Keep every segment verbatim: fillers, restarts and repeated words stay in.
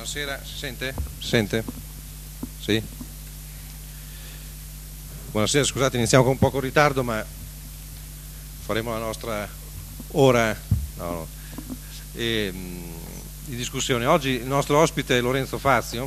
Buonasera, si sente? Si sente? Sì? Buonasera, scusate, iniziamo con un poco di ritardo, ma faremo la nostra ora no, no, e, mh, di discussione. Oggi il nostro ospite è Lorenzo Fazio,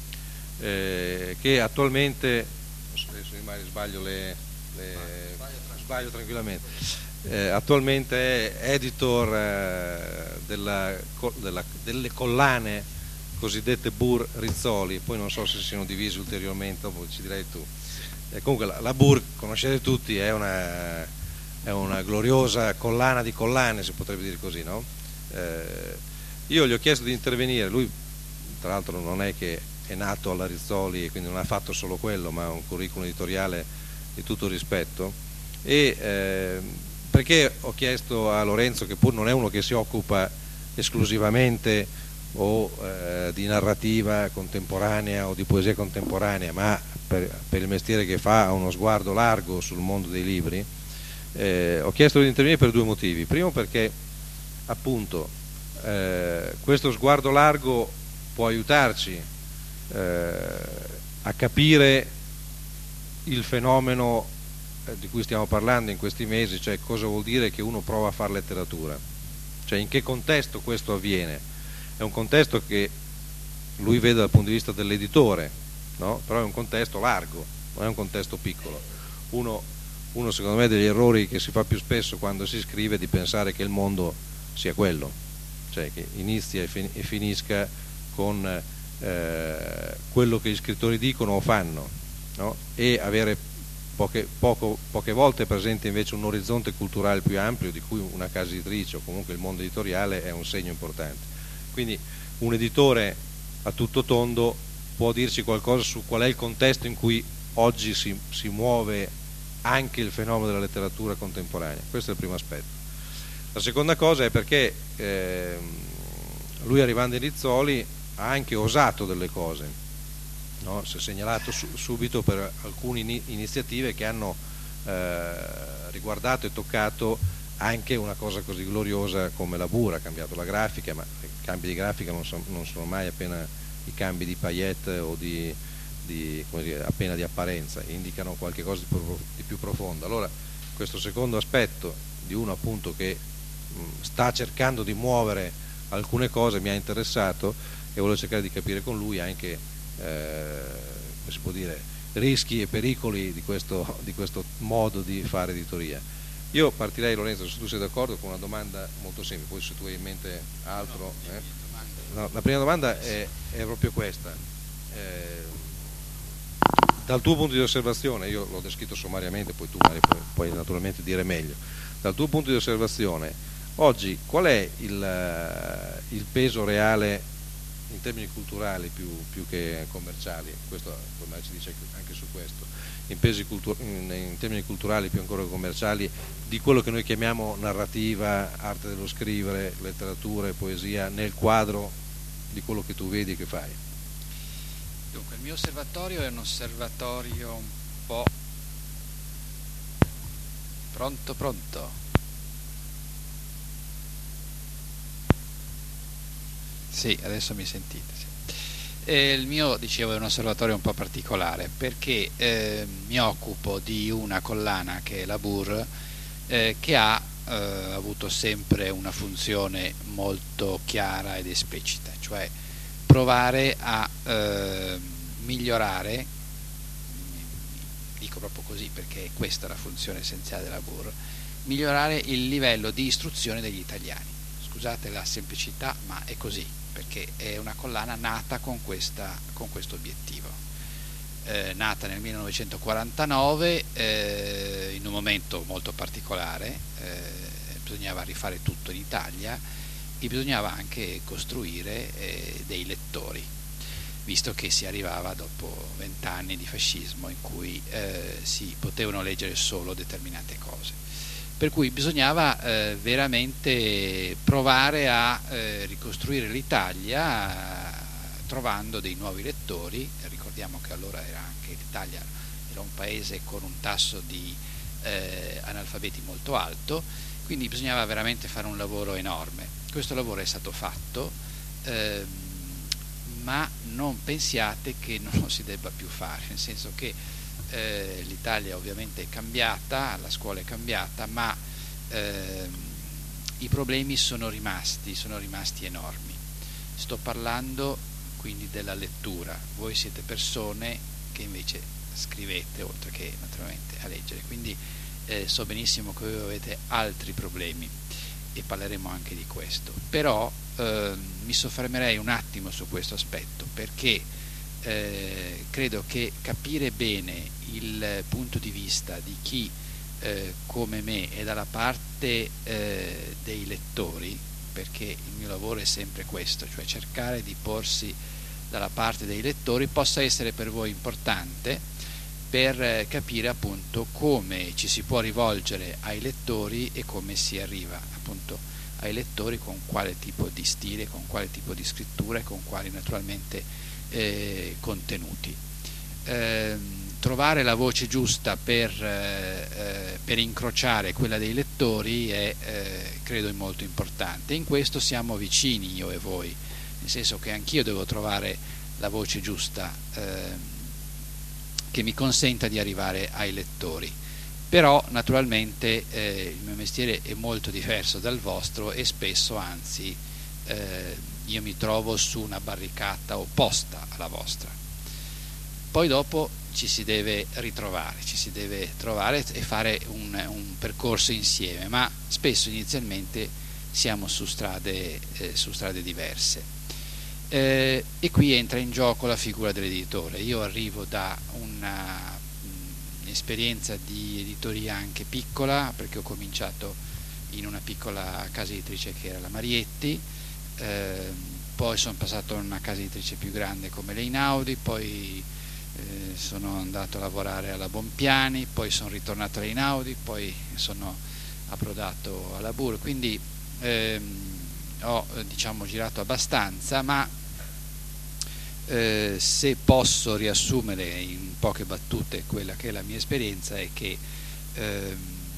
eh, che attualmente, adesso magari sbaglio, le, le, sbaglio tranquillamente, eh, attualmente è editor eh, della, della, delle collane cosiddette Bur Rizzoli, poi non so se si siano divisi ulteriormente, dopo ci direi tu. Eh, comunque la, la Bur, conoscete tutti, è una, è una gloriosa collana di collane, si potrebbe dire così, no? Eh, io gli ho chiesto di intervenire, lui tra l'altro non è che è nato alla Rizzoli e quindi non ha fatto solo quello, ma ha un curriculum editoriale di tutto rispetto, e eh, perché ho chiesto a Lorenzo, che pur non è uno che si occupa esclusivamente o eh, di narrativa contemporanea o di poesia contemporanea, ma per, per il mestiere che fa ha uno sguardo largo sul mondo dei libri, eh, ho chiesto di intervenire per due motivi. Primo, perché appunto eh, questo sguardo largo può aiutarci eh, a capire il fenomeno eh, di cui stiamo parlando in questi mesi, cioè cosa vuol dire che uno prova a fare letteratura, cioè in che contesto questo avviene. È un contesto che lui vede dal punto di vista dell'editore, no? Però è un contesto largo, non è un contesto piccolo. Uno, uno secondo me degli errori che si fa più spesso quando si scrive è di pensare che il mondo sia quello, cioè che inizia e, fin- e finisca con eh, quello che gli scrittori dicono o fanno, no? E avere poche, poco, poche volte presente invece un orizzonte culturale più ampio, di cui una casa editrice o comunque il mondo editoriale è un segno importante. Quindi un editore a tutto tondo può dirci qualcosa su qual è il contesto in cui oggi si, si muove anche il fenomeno della letteratura contemporanea. Questo è il primo aspetto. La seconda cosa è perché eh, lui, arrivando in Rizzoli, ha anche osato delle cose, no? Si è segnalato su, subito per alcune in, iniziative che hanno eh, riguardato e toccato anche una cosa così gloriosa come la Bur. Ha cambiato la grafica, ma i cambi di grafica non sono, non sono mai appena i cambi di paillette o di, di, come dire, appena di apparenza, indicano qualche cosa di, pro, di più profondo. Allora questo secondo aspetto di uno appunto che mh, sta cercando di muovere alcune cose mi ha interessato e volevo cercare di capire con lui anche eh, come si può dire, rischi e pericoli di questo, di questo modo di fare editoria. Io partirei, Lorenzo, se tu sei d'accordo, con una domanda molto semplice, poi se tu hai in mente altro. Eh? No, la prima domanda è, è proprio questa. Eh, dal tuo punto di osservazione, io l'ho descritto sommariamente, poi tu magari puoi, puoi naturalmente dire meglio, dal tuo punto di osservazione, oggi qual è il, il peso reale in termini culturali più, più che commerciali, questo come ci dice anche su questo, in, pesi cultu- in, in termini culturali più ancora che commerciali, di quello che noi chiamiamo narrativa, arte dello scrivere, letteratura e poesia nel quadro di quello che tu vedi e che fai? Dunque, il mio osservatorio è un osservatorio un po' pronto pronto sì, adesso mi sentite, sì. E il mio, dicevo, è un osservatorio un po' particolare perché eh, mi occupo di una collana che è la Bur, eh, che ha eh, avuto sempre una funzione molto chiara ed esplicita, cioè provare a eh, migliorare, dico proprio così perché questa è la funzione essenziale della Bur, migliorare il livello di istruzione degli italiani. Scusate la semplicità, ma è così, perché è una collana nata con, questa, con questo obiettivo. Eh, nata nel millenovecentoquarantanove, eh, in un momento molto particolare, eh, bisognava rifare tutto in Italia e bisognava anche costruire eh, dei lettori, visto che si arrivava dopo vent'anni di fascismo in cui eh, si potevano leggere solo determinate cose. Per cui bisognava eh, veramente provare a eh, ricostruire l'Italia eh, trovando dei nuovi lettori. Ricordiamo che allora era anche l'Italia era un paese con un tasso di eh, analfabeti molto alto, quindi bisognava veramente fare un lavoro enorme. Questo lavoro è stato fatto, ehm, ma non pensiate che non lo si debba più fare, nel senso che eh, l'Italia ovviamente è cambiata, la scuola è cambiata, ma eh, i problemi sono rimasti, sono rimasti enormi. Sto parlando quindi della lettura. Voi siete persone che invece scrivete oltre che naturalmente a leggere, quindi eh, so benissimo che voi avete altri problemi e parleremo anche di questo, però eh, mi soffermerei un attimo su questo aspetto, perché eh, credo che capire bene il punto di vista di chi eh, come me è dalla parte eh, dei lettori, perché il mio lavoro è sempre questo, cioè cercare di porsi dalla parte dei lettori, possa essere per voi importante per capire appunto come ci si può rivolgere ai lettori e come si arriva appunto ai lettori, con quale tipo di stile, con quale tipo di scrittura e con quali naturalmente eh, contenuti. Eh, trovare la voce giusta per, eh, per incrociare quella dei lettori è eh, credo molto importante. In questo siamo vicini io e voi, nel senso che anch'io devo trovare la voce giusta eh, che mi consenta di arrivare ai lettori, però naturalmente eh, il mio mestiere è molto diverso dal vostro e spesso anzi eh, io mi trovo su una barricata opposta alla vostra. Poi dopo ci si deve ritrovare, ci si deve trovare e fare un, un percorso insieme, ma spesso inizialmente siamo su strade, eh, su strade diverse. Eh, e qui entra in gioco la figura dell'editore. Io arrivo da un'esperienza di editoria anche piccola, perché ho cominciato in una piccola casa editrice che era la Marietti, eh, poi sono passato in una casa editrice più grande come l'Einaudi, poi eh, sono andato a lavorare alla Bompiani, poi sono ritornato all'Einaudi, poi sono approdato alla Bur, quindi ehm, ho diciamo girato abbastanza, ma Eh, se posso riassumere in poche battute quella che è la mia esperienza, è che ehm,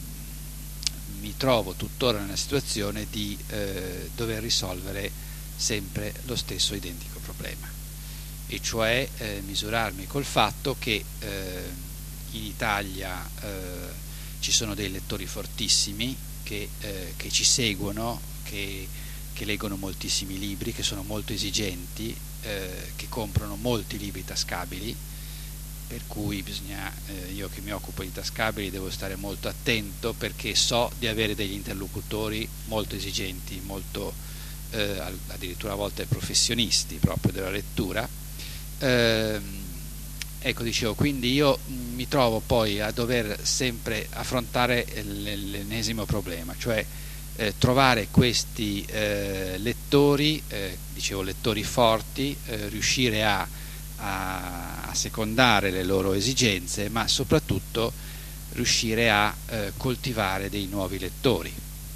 mi trovo tuttora nella situazione di eh, dover risolvere sempre lo stesso identico problema, e cioè eh, misurarmi col fatto che eh, in Italia eh, ci sono dei lettori fortissimi che, eh, che ci seguono, che, che leggono moltissimi libri, che sono molto esigenti, Eh, che comprano molti libri tascabili, per cui bisogna, eh, io che mi occupo di tascabili devo stare molto attento, perché so di avere degli interlocutori molto esigenti, molto eh, addirittura a volte professionisti proprio della lettura. Eh, ecco, dicevo, quindi io mi trovo poi a dover sempre affrontare l'ennesimo problema, cioè Eh, trovare questi eh, lettori, eh, dicevo lettori forti, eh, riuscire a, a, a secondare le loro esigenze, ma soprattutto riuscire a eh, coltivare dei nuovi lettori.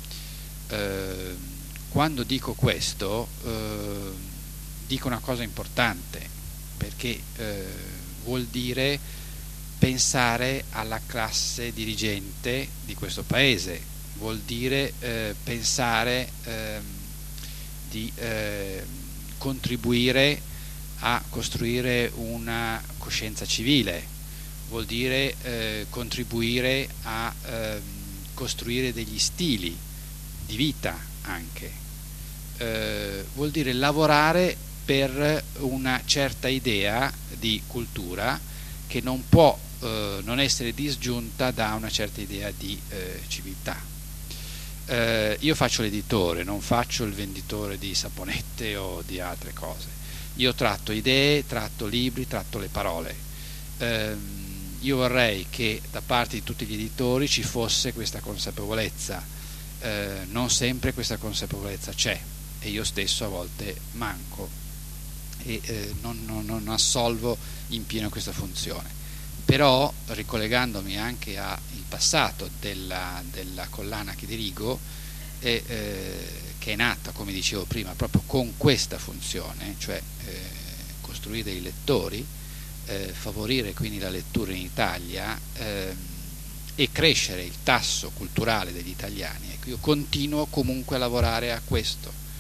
Eh, quando dico questo eh, dico una cosa importante, perché eh, vuol dire pensare alla classe dirigente di questo paese, vuol dire eh, pensare eh, di eh, contribuire a costruire una coscienza civile, vuol dire eh, contribuire a eh, costruire degli stili di vita anche, eh, vuol dire lavorare per una certa idea di cultura che non può eh, non essere disgiunta da una certa idea di eh, civiltà. Eh, io faccio l'editore, non faccio il venditore di saponette o di altre cose. Io tratto idee, tratto libri, tratto le parole. Eh, io vorrei che da parte di tutti gli editori ci fosse questa consapevolezza. Eh, non sempre questa consapevolezza c'è, e io stesso a volte manco e eh, non, non, non assolvo in pieno questa funzione. Però, ricollegandomi anche al passato della, della collana che dirigo, eh, eh, che è nata, come dicevo prima, proprio con questa funzione, cioè eh, costruire dei lettori, eh, favorire quindi la lettura in Italia eh, e crescere il tasso culturale degli italiani. Ecco, io continuo comunque a lavorare a questo,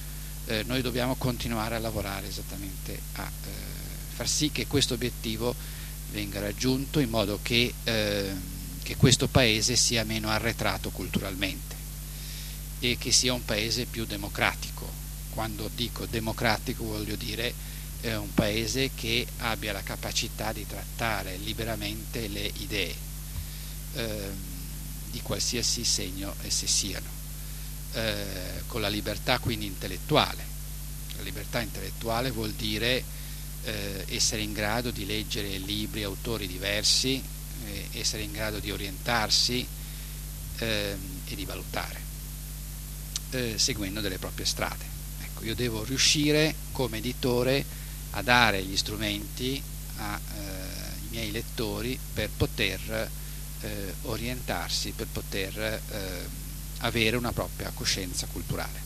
eh, noi dobbiamo continuare a lavorare esattamente a eh, far sì che questo obiettivo venga raggiunto, in modo che, eh, che questo paese sia meno arretrato culturalmente e che sia un paese più democratico. Quando dico democratico voglio dire eh, un paese che abbia la capacità di trattare liberamente le idee eh, di qualsiasi segno esse siano, eh, con la libertà quindi intellettuale. La libertà intellettuale vuol dire eh, essere in grado di leggere libri, autori diversi, eh, essere in grado di orientarsi eh, e di valutare, eh, seguendo delle proprie strade. Ecco, io devo riuscire come editore a dare gli strumenti ai eh, miei lettori per poter eh, orientarsi, per poter eh, avere una propria coscienza culturale.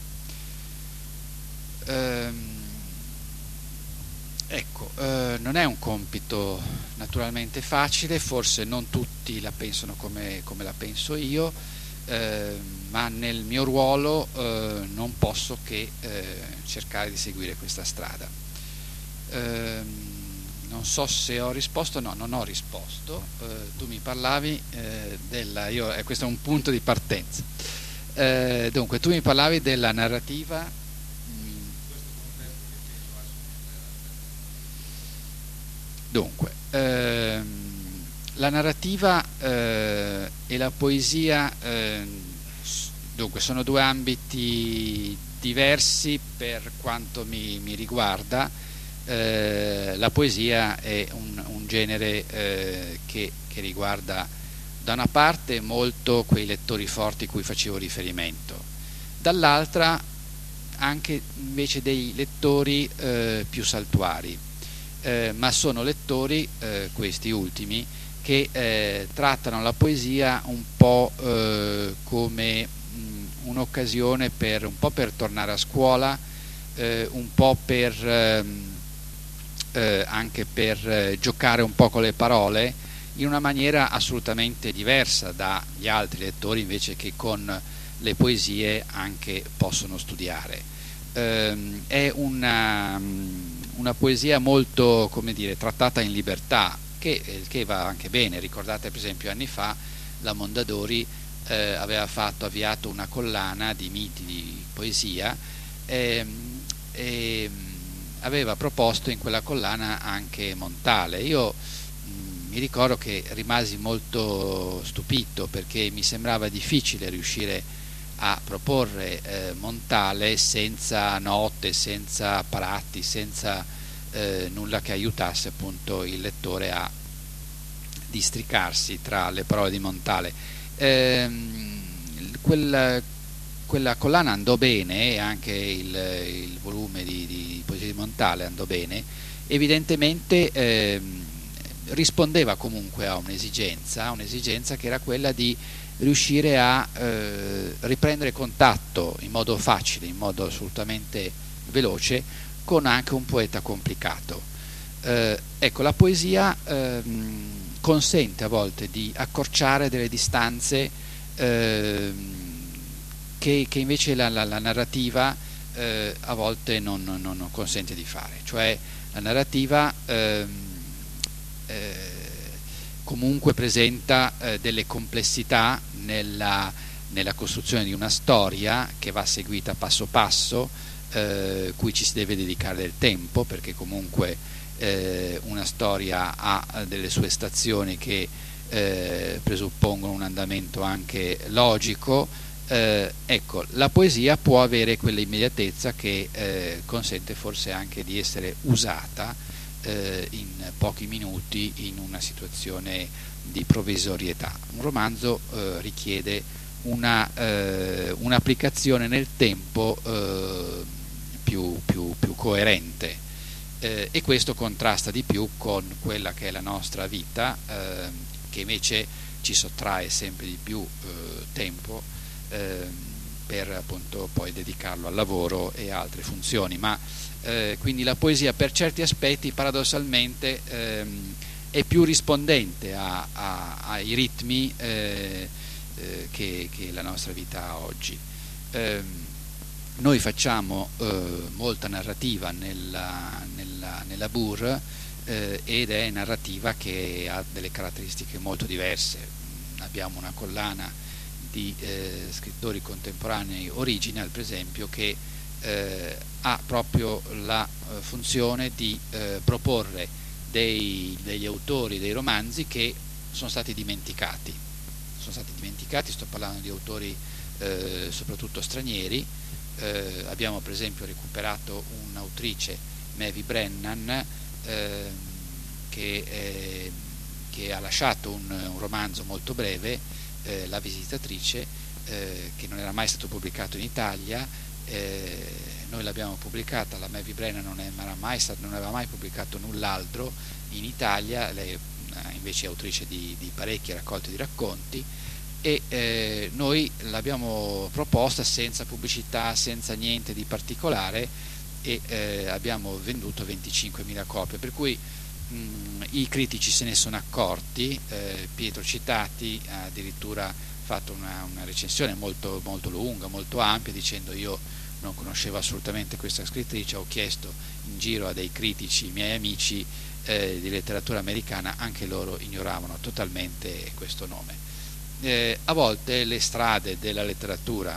Ehm, ecco, eh, non è un compito naturalmente facile, forse non tutti la pensano come, come la penso io, eh, ma nel mio ruolo eh, non posso che eh, cercare di seguire questa strada. Ehm, non so se ho risposto, no, non ho risposto. Eh, tu mi parlavi eh, della, io, eh, questo è un punto di partenza. Eh, dunque, tu mi parlavi della narrativa. Dunque, ehm, la narrativa eh, e la poesia, eh, dunque, sono due ambiti diversi per quanto mi, mi riguarda. Eh, la poesia è un, un genere eh, che, che riguarda da una parte molto quei lettori forti cui facevo riferimento, dall'altra anche invece dei lettori eh, più saltuari, eh, ma sono lettori, eh, questi ultimi, che eh, trattano la poesia un po' eh, come mh, un'occasione per, un po' per tornare a scuola, eh, un po' per ehm, eh, anche per eh, giocare un po' con le parole in una maniera assolutamente diversa dagli altri lettori invece che con le poesie anche possono studiare. Eh, è una, una poesia molto, come dire, trattata in libertà, che, che va anche bene. Ricordate per esempio anni fa la Mondadori eh, aveva fatto, avviato una collana di miti di poesia eh, e aveva proposto in quella collana anche Montale. Io mh, mi ricordo che rimasi molto stupito, perché mi sembrava difficile riuscire a proporre eh, Montale senza note, senza apparati, senza eh, nulla che aiutasse appunto il lettore a districarsi tra le parole di Montale. Ehm, quel, quella collana andò bene, e anche il, il volume di, di poesie di Montale andò bene, evidentemente ehm, rispondeva comunque a un'esigenza, un'esigenza che era quella di riuscire a eh, riprendere contatto in modo facile, in modo assolutamente veloce, con anche un poeta complicato. Eh, ecco, la poesia ehm, consente a volte di accorciare delle distanze ehm, Che, che invece la, la, la narrativa eh, a volte non, non, non consente di fare. Cioè la narrativa ehm, eh, comunque presenta eh, delle complessità nella, nella costruzione di una storia che va seguita passo passo, eh, cui ci si deve dedicare del tempo, perché comunque eh, una storia ha delle sue stazioni che eh, presuppongono un andamento anche logico. Eh, ecco, la poesia può avere quell'immediatezza che eh, consente forse anche di essere usata eh, in pochi minuti in una situazione di provvisorietà. Un romanzo eh, richiede una, eh, un'applicazione nel tempo eh, più, più, più coerente eh, e questo contrasta di più con quella che è la nostra vita eh, che invece ci sottrae sempre di più eh, tempo per appunto poi dedicarlo al lavoro e a altre funzioni, ma eh, quindi la poesia per certi aspetti paradossalmente ehm, è più rispondente a, a, ai ritmi eh, eh, che, che la nostra vita ha oggi. Eh, noi facciamo eh, molta narrativa nella, nella, nella B U R eh, ed è narrativa che ha delle caratteristiche molto diverse. Abbiamo una collana di eh, scrittori contemporanei original, per esempio, che eh, ha proprio la eh, funzione di eh, proporre dei, degli autori dei romanzi che sono stati dimenticati. Sono stati dimenticati, sto parlando di autori eh, soprattutto stranieri. Eh, abbiamo per esempio recuperato un'autrice, Maeve Brennan, eh, che, eh, che ha lasciato un, un romanzo molto breve, eh, La visitatrice, eh, che non era mai stato pubblicato in Italia. Eh, noi l'abbiamo pubblicata, la Maeve Brennan non, era mai stato, non aveva mai pubblicato null'altro in Italia. Lei invece è autrice di, di parecchie raccolte di racconti, e eh, noi l'abbiamo proposta senza pubblicità, senza niente di particolare, e eh, abbiamo venduto venticinquemila copie, per cui mh, i critici se ne sono accorti. eh, Pietro Citati ha addirittura fatto una, una recensione molto, molto lunga, molto ampia, dicendo: io non conoscevo assolutamente questa scrittrice, ho chiesto in giro a dei critici, miei amici eh, di letteratura americana, anche loro ignoravano totalmente questo nome. Eh, a volte le strade della letteratura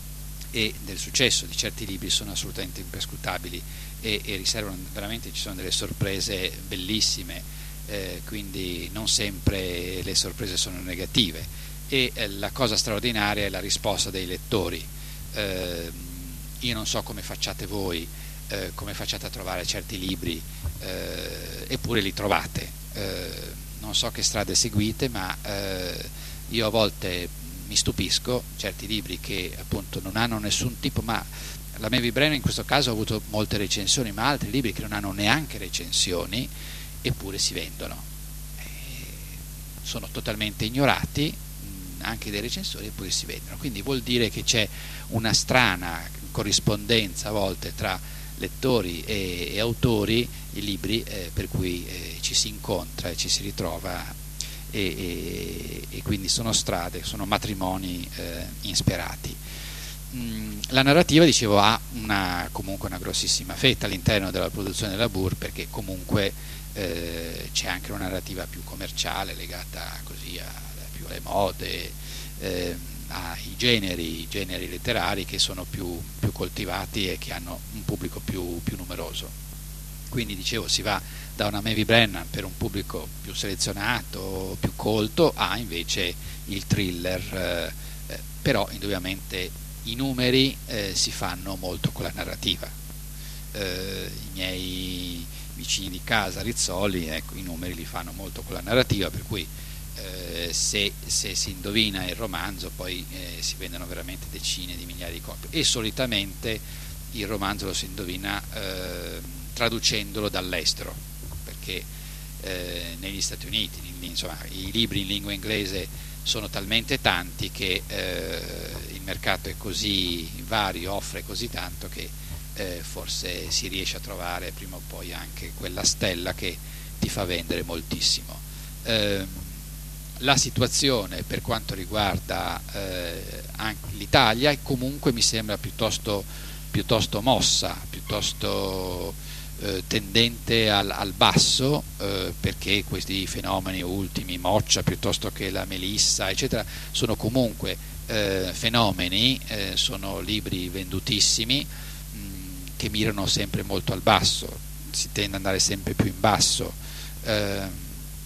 e del successo di certi libri sono assolutamente imperscrutabili e, e riservano veramente, ci sono delle sorprese bellissime, eh, quindi non sempre le sorprese sono negative, e eh, la cosa straordinaria è la risposta dei lettori. Eh, io non so come facciate voi, eh, come facciate a trovare certi libri, eh, eppure li trovate. Eh, non so che strade seguite, ma eh, io a volte mi stupisco, certi libri che appunto non hanno nessun tipo, ma la Maeve Brennan in questo caso ha avuto molte recensioni, ma altri libri che non hanno neanche recensioni, eppure si vendono. E sono totalmente ignorati mh, anche dai recensori, eppure si vendono. Quindi vuol dire che c'è una strana corrispondenza a volte tra lettori e, e autori, i libri, eh, per cui eh, ci si incontra e ci si ritrova. E, e, e quindi sono strade, sono matrimoni eh, insperati. Mm, la narrativa, dicevo, ha una, comunque una grossissima fetta all'interno della produzione della B U R, perché comunque eh, c'è anche una narrativa più commerciale, legata così a, più alle mode, eh, ai generi, generi letterari che sono più, più coltivati e che hanno un pubblico più, più numeroso. Quindi, dicevo, si va da una Maeve Brennan per un pubblico più selezionato, più colto, a invece il thriller, eh, però indubbiamente i numeri eh, si fanno molto con la narrativa. Eh, i miei vicini di casa, Rizzoli, ecco, i numeri li fanno molto con la narrativa, per cui eh, se, se si indovina il romanzo poi eh, si vendono veramente decine di migliaia di copie, e solitamente il romanzo lo si indovina eh, traducendolo dall'estero, perché eh, negli Stati Uniti, insomma, i libri in lingua inglese sono talmente tanti che eh, il mercato è così vario, offre così tanto, che eh, forse si riesce a trovare prima o poi anche quella stella che ti fa vendere moltissimo. Eh, la situazione per quanto riguarda eh, anche l'Italia comunque mi sembra piuttosto, piuttosto mossa, piuttosto eh, tendente al, al basso, eh, perché questi fenomeni ultimi, Moccia piuttosto che la Melissa, eccetera, sono comunque eh, fenomeni, eh, sono libri vendutissimi, mh, che mirano sempre molto al basso, si tende ad andare sempre più in basso, eh,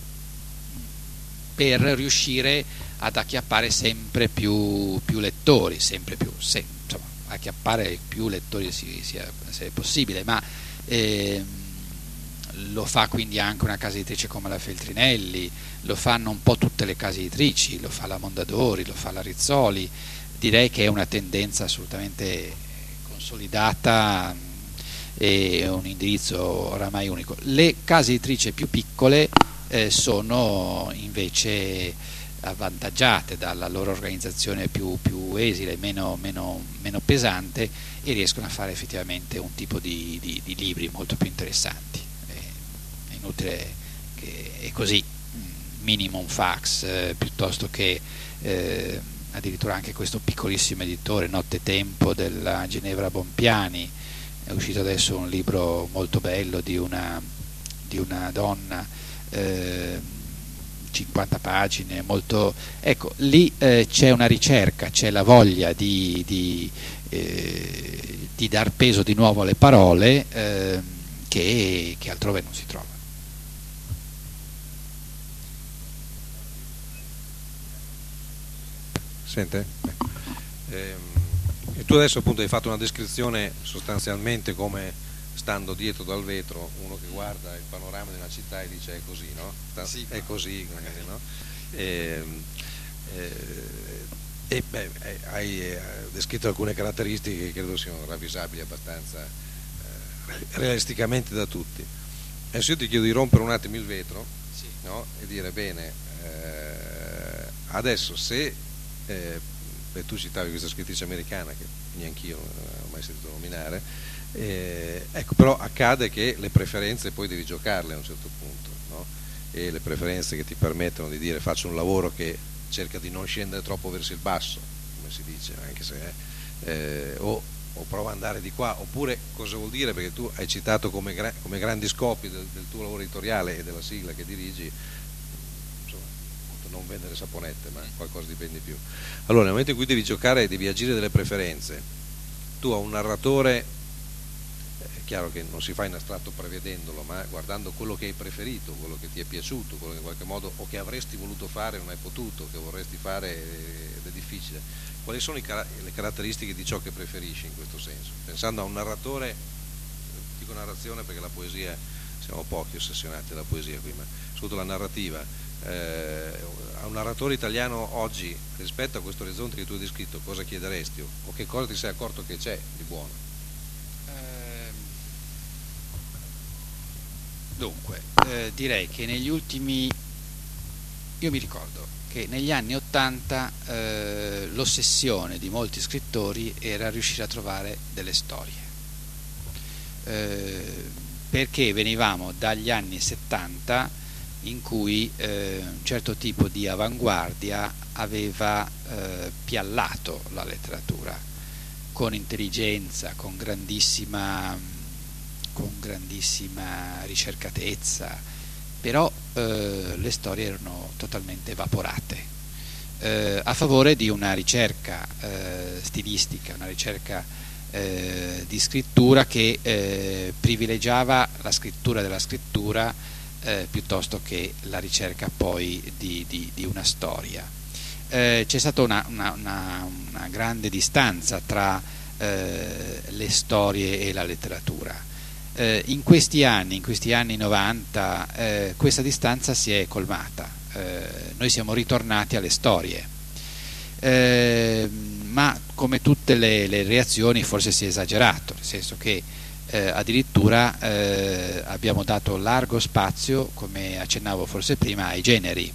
per riuscire ad acchiappare sempre più, più lettori, sempre più, se, insomma, acchiappare più lettori sia, sia, se è possibile, ma eh, lo fa quindi anche una casa editrice come la Feltrinelli, lo fanno un po' tutte le case editrici, lo fa la Mondadori, lo fa la Rizzoli. Direi che è una tendenza assolutamente consolidata e un indirizzo oramai unico. Le case editrici più piccole eh, sono invece avvantaggiate dalla loro organizzazione più, più esile, meno, meno, meno pesante, e riescono a fare effettivamente un tipo di, di, di libri molto più interessanti. È, è inutile che è così, minimum fax, eh, piuttosto che eh, addirittura anche questo piccolissimo editore, Nottetempo della Ginevra Bompiani. È uscito adesso un libro molto bello di una, di una donna, eh, cinquanta pagine, molto, ecco, lì eh, c'è una ricerca, c'è la voglia di, di, eh, di dar peso di nuovo alle parole eh, che, che altrove non si trova. Sente? Ehm, e tu adesso appunto hai fatto una descrizione sostanzialmente come, stando dietro dal vetro, uno che guarda il panorama di una città e dice è così, no? Sì, è così, magari, no? E, e, e beh, hai eh, descritto alcune caratteristiche che credo siano ravvisabili abbastanza eh, realisticamente da tutti. Adesso io ti chiedo di rompere un attimo il vetro, sì, no? E dire bene, eh, adesso se eh, beh, tu citavi questa scrittrice americana che neanch'io non ho mai sentito nominare, eh, ecco, però accade che le preferenze poi devi giocarle a un certo punto, no? E le preferenze che ti permettono di dire faccio un lavoro che cerca di non scendere troppo verso il basso, come si dice, anche se eh, o, o prova ad andare di qua, oppure cosa vuol dire, perché tu hai citato come, gra- come grandi scopi del, del tuo lavoro editoriale e della sigla che dirigi, non vendere saponette, ma qualcosa di ben di più. Allora, nel momento in cui devi giocare e devi agire delle preferenze, tu a un narratore, è chiaro che non si fa in astratto prevedendolo, ma guardando quello che hai preferito, quello che ti è piaciuto, quello che in qualche modo, o che avresti voluto fare e non hai potuto, che vorresti fare ed è difficile, quali sono i car- le caratteristiche di ciò che preferisci in questo senso? Pensando a un narratore, dico narrazione perché la poesia, siamo pochi ossessionati dalla poesia qui, ma soprattutto la narrativa, Eh, a un narratore italiano oggi, rispetto a questo orizzonte che tu hai descritto, cosa chiederesti o, o che cosa ti sei accorto che c'è di buono? Eh, dunque, eh, direi che negli ultimi, io mi ricordo che negli anni ottanta eh, l'ossessione di molti scrittori era riuscire a trovare delle storie, eh, perché venivamo dagli anni settanta in cui eh, un certo tipo di avanguardia aveva eh, piallato la letteratura con intelligenza, con grandissima, con grandissima ricercatezza, però eh, le storie erano totalmente evaporate, eh, a favore di una ricerca eh, stilistica, una ricerca eh, di scrittura che eh, privilegiava la scrittura della scrittura Eh, piuttosto che la ricerca poi di, di, di una storia. Eh, c'è stata una, una, una, una grande distanza tra eh, le storie e la letteratura. Eh, in questi anni, in questi anni novanta, eh, questa distanza si è colmata. Eh, noi siamo ritornati alle storie. Eh, ma come tutte le, le reazioni forse si è esagerato, nel senso che Eh, addirittura eh, abbiamo dato largo spazio, come accennavo forse prima, ai generi.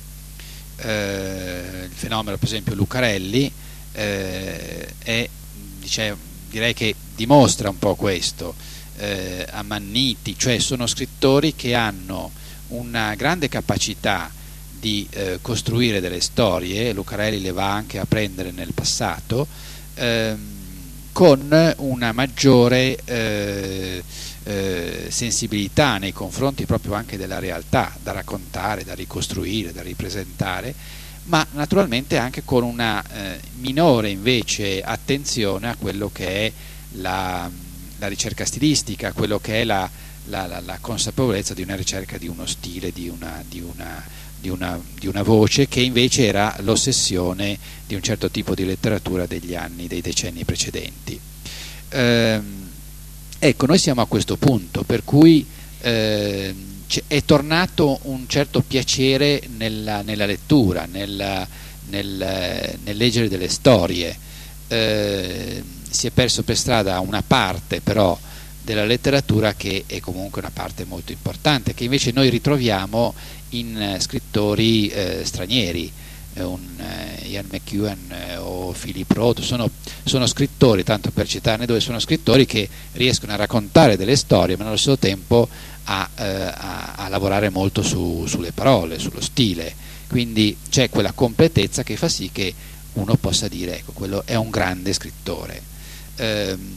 Eh, il fenomeno, per esempio, Lucarelli eh, è, dice, direi che dimostra un po' questo. Eh, Ammanniti, cioè sono scrittori che hanno una grande capacità di eh, costruire delle storie. Lucarelli le va anche a prendere nel passato, ehm, con una maggiore eh, eh, sensibilità nei confronti proprio anche della realtà da raccontare, da ricostruire, da ripresentare, ma naturalmente anche con una eh, minore invece attenzione a quello che è la, la ricerca stilistica, a quello che è la, la, la, la consapevolezza di una ricerca di uno stile, di una, di una Di una, di una voce, che invece era l'ossessione di un certo tipo di letteratura degli anni, dei decenni precedenti. Ehm, ecco, noi siamo a questo punto, per cui eh, è tornato un certo piacere nella, nella lettura, nel, nel, nel leggere delle storie. Eh, si è perso per strada una parte però della letteratura che è comunque una parte molto importante, che invece noi ritroviamo in eh, scrittori eh, stranieri, eh, un eh, Ian McEwan eh, o Philip Roth, sono, sono scrittori, tanto per citarne due, sono scrittori che riescono a raccontare delle storie, ma allo stesso tempo a, eh, a, a lavorare molto su, sulle parole, sullo stile, quindi c'è quella completezza che fa sì che uno possa dire ecco, quello è un grande scrittore. Ehm,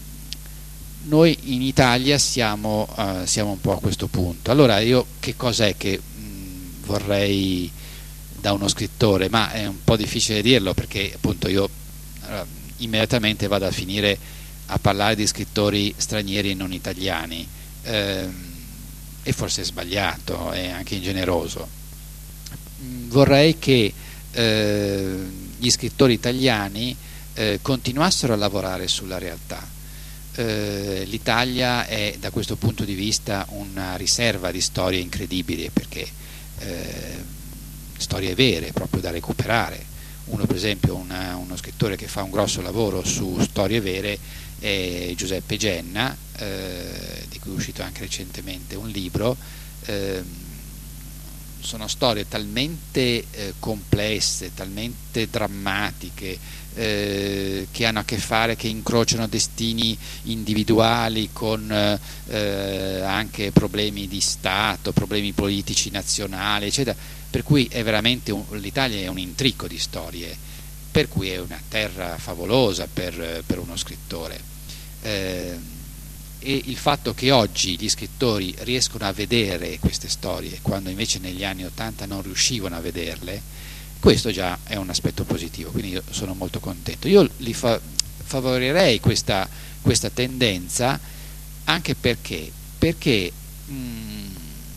noi in Italia siamo, uh, siamo un po' a questo punto. Allora io che cos'è che mh, vorrei da uno scrittore? Ma è un po' difficile dirlo, perché appunto io uh, immediatamente vado a finire a parlare di scrittori stranieri e non italiani, ehm, e forse è sbagliato, è anche ingeneroso. Mh, vorrei che eh, gli scrittori italiani eh, continuassero a lavorare sulla realtà. Eh, L'Italia è da questo punto di vista una riserva di storie incredibili, perché eh, storie vere proprio da recuperare. Uno per esempio, una, uno scrittore che fa un grosso lavoro su storie vere è Giuseppe Genna, eh, di cui è uscito anche recentemente un libro. Eh, sono storie talmente eh, complesse, talmente drammatiche, eh, che hanno a che fare, che incrociano destini individuali con eh, anche problemi di Stato, problemi politici nazionali, eccetera, per cui è veramente un, l'Italia è un intricco di storie, per cui è una terra favolosa per, per uno scrittore. Eh, e il fatto che oggi gli scrittori riescono a vedere queste storie quando invece negli anni ottanta non riuscivano a vederle, questo già è un aspetto positivo, quindi io sono molto contento. Io li fa- favorirei questa, questa tendenza, anche perché, perché mh,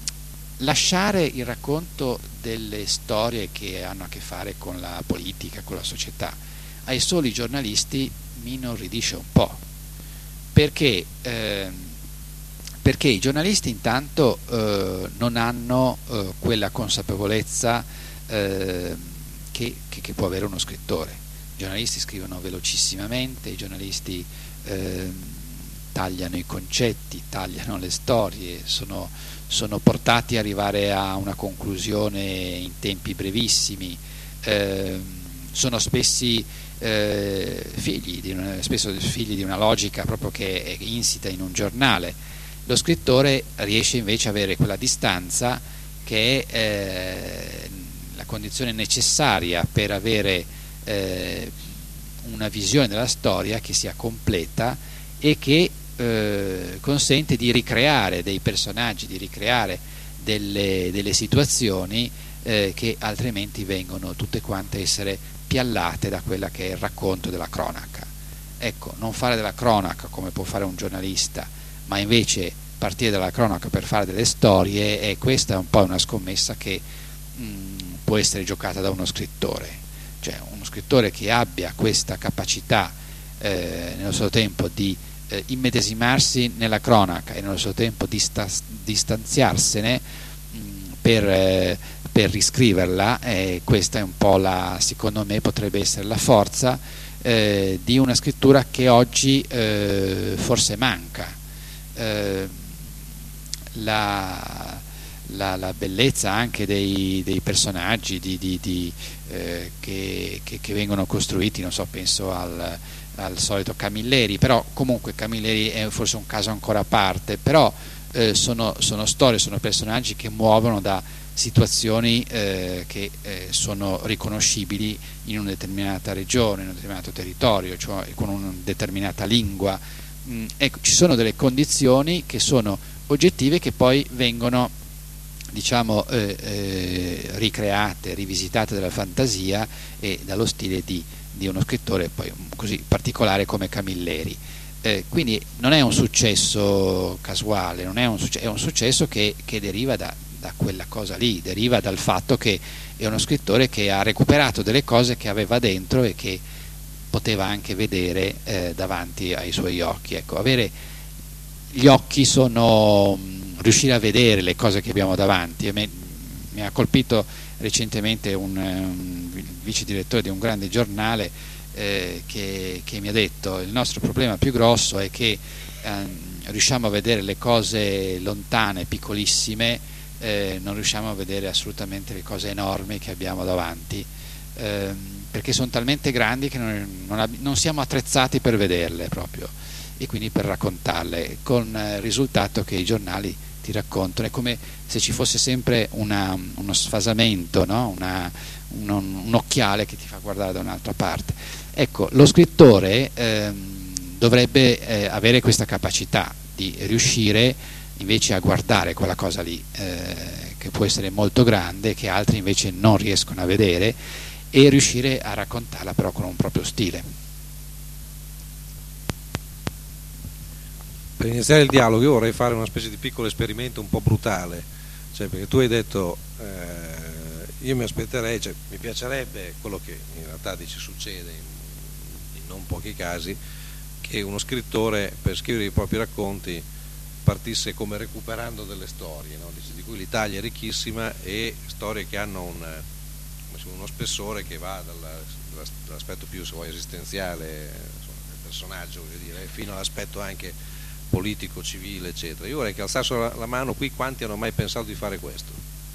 lasciare il racconto delle storie che hanno a che fare con la politica, con la società, ai soli giornalisti mi inorridisce un po'. Perché, eh, perché i giornalisti intanto eh, non hanno eh, quella consapevolezza eh, che, che, che può avere uno scrittore. I giornalisti scrivono velocissimamente, i giornalisti eh, tagliano i concetti, tagliano le storie, sono, sono portati ad arrivare a una conclusione in tempi brevissimi, eh, sono spessi Eh, figli di una, spesso figli di una logica proprio che è insita in un giornale. Lo scrittore riesce invece a avere quella distanza che è eh, la condizione necessaria per avere eh, una visione della storia che sia completa e che eh, consente di ricreare dei personaggi, di ricreare delle, delle situazioni eh, che altrimenti vengono tutte quante essere piallate da quella che è il racconto della cronaca. Ecco, non fare della cronaca come può fare un giornalista, ma invece partire dalla cronaca per fare delle storie, e questa è un po' una scommessa che mh, può essere giocata da uno scrittore. Cioè uno scrittore che abbia questa capacità eh, nello stesso tempo di eh, immedesimarsi nella cronaca e nello stesso tempo di sta- distanziarsene mh, per eh, per riscriverla, eh, questa è un po' la, secondo me potrebbe essere la forza eh, di una scrittura che oggi eh, forse manca. Eh, la, la, la bellezza anche dei, dei personaggi di, di, di, eh, che, che, che vengono costruiti, non so, penso al, al solito Camilleri, però comunque Camilleri è forse un caso ancora a parte, però eh, sono, sono storie, sono personaggi che muovono da situazioni eh, che eh, sono riconoscibili in una determinata regione, in un determinato territorio, cioè con una determinata lingua. Mm, ecco, ci sono delle condizioni che sono oggettive, che poi vengono, diciamo, eh, eh, ricreate, rivisitate dalla fantasia e dallo stile di, di uno scrittore poi così particolare come Camilleri. Eh, quindi non è un successo casuale, non è un, successo, è un successo che, che deriva da da quella cosa lì, deriva dal fatto che è uno scrittore che ha recuperato delle cose che aveva dentro e che poteva anche vedere eh, davanti ai suoi occhi. Ecco, avere gli occhi sono mh, riuscire a vedere le cose che abbiamo davanti. Me, mi ha colpito recentemente un, un vice direttore di un grande giornale eh, che, che mi ha detto: il nostro problema più grosso è che eh, riusciamo a vedere le cose lontane, piccolissime, Eh, non riusciamo a vedere assolutamente le cose enormi che abbiamo davanti, eh, perché sono talmente grandi che non, non, ab- non siamo attrezzati per vederle proprio, e quindi per raccontarle, con il risultato che i giornali ti raccontano, è come se ci fosse sempre una, uno sfasamento, no? una, un, un occhiale che ti fa guardare da un'altra parte. Ecco, lo scrittore ehm, dovrebbe eh, avere questa capacità di riuscire invece a guardare quella cosa lì, eh, che può essere molto grande, che altri invece non riescono a vedere, e riuscire a raccontarla però con un proprio stile. Per iniziare il dialogo io vorrei fare una specie di piccolo esperimento un po' brutale, cioè, perché tu hai detto eh, io mi aspetterei, cioè, mi piacerebbe quello che in realtà dici succede in, in non pochi casi, che uno scrittore per scrivere i propri racconti partisse come recuperando delle storie, no? Dice, di cui l'Italia è ricchissima, e storie che hanno un, uno spessore che va dalla, dall'aspetto più, se vuoi, esistenziale, insomma, del personaggio, voglio dire, fino all'aspetto anche politico, civile, eccetera. Io vorrei che alzassero la, la mano qui quanti hanno mai pensato di fare questo.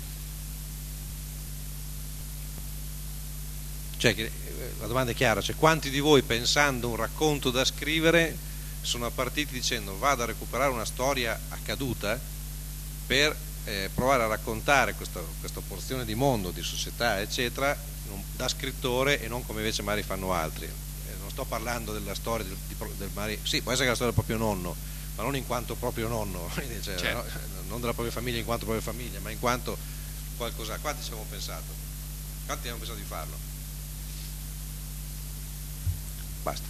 Cioè, che, la domanda è chiara, cioè quanti di voi, pensando un racconto da scrivere, sono partiti dicendo vado a recuperare una storia accaduta per eh, provare a raccontare questa, questa porzione di mondo, di società, eccetera, non, da scrittore, e non come invece magari fanno altri. Eh, non sto parlando della storia del, di, del magari, sì, può essere che la storia del proprio nonno, ma non in quanto proprio nonno, cioè, certo. No? Non della propria famiglia in quanto propria famiglia, ma in quanto qualcosa. Quanti ci abbiamo pensato? Quanti abbiamo pensato di farlo? Basta.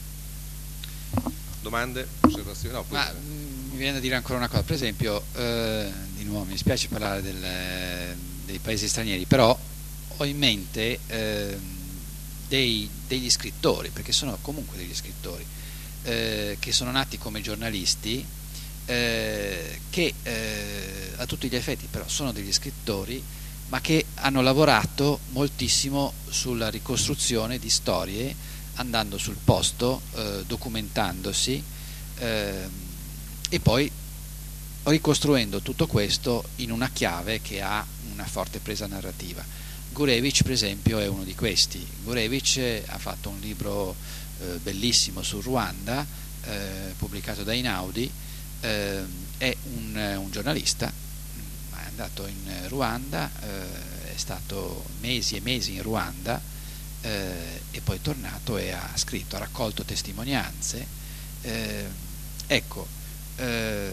Domande? Osservazioni? No, ma mh, mi viene da dire ancora una cosa, per esempio, eh, di nuovo mi spiace parlare del, dei paesi stranieri, però ho in mente eh, dei, degli scrittori, perché sono comunque degli scrittori, eh, che sono nati come giornalisti, eh, che eh, a tutti gli effetti però sono degli scrittori, ma che hanno lavorato moltissimo sulla ricostruzione di storie, andando sul posto, eh, documentandosi eh, e poi ricostruendo tutto questo in una chiave che ha una forte presa narrativa. Gurevich, per esempio, è uno di questi. Gurevich ha fatto un libro eh, bellissimo sul Ruanda, eh, pubblicato da Einaudi. Eh, è un, un giornalista, è andato in Ruanda, eh, è stato mesi e mesi in Ruanda, Eh, e poi è tornato e ha scritto, ha raccolto testimonianze. Eh, ecco, eh,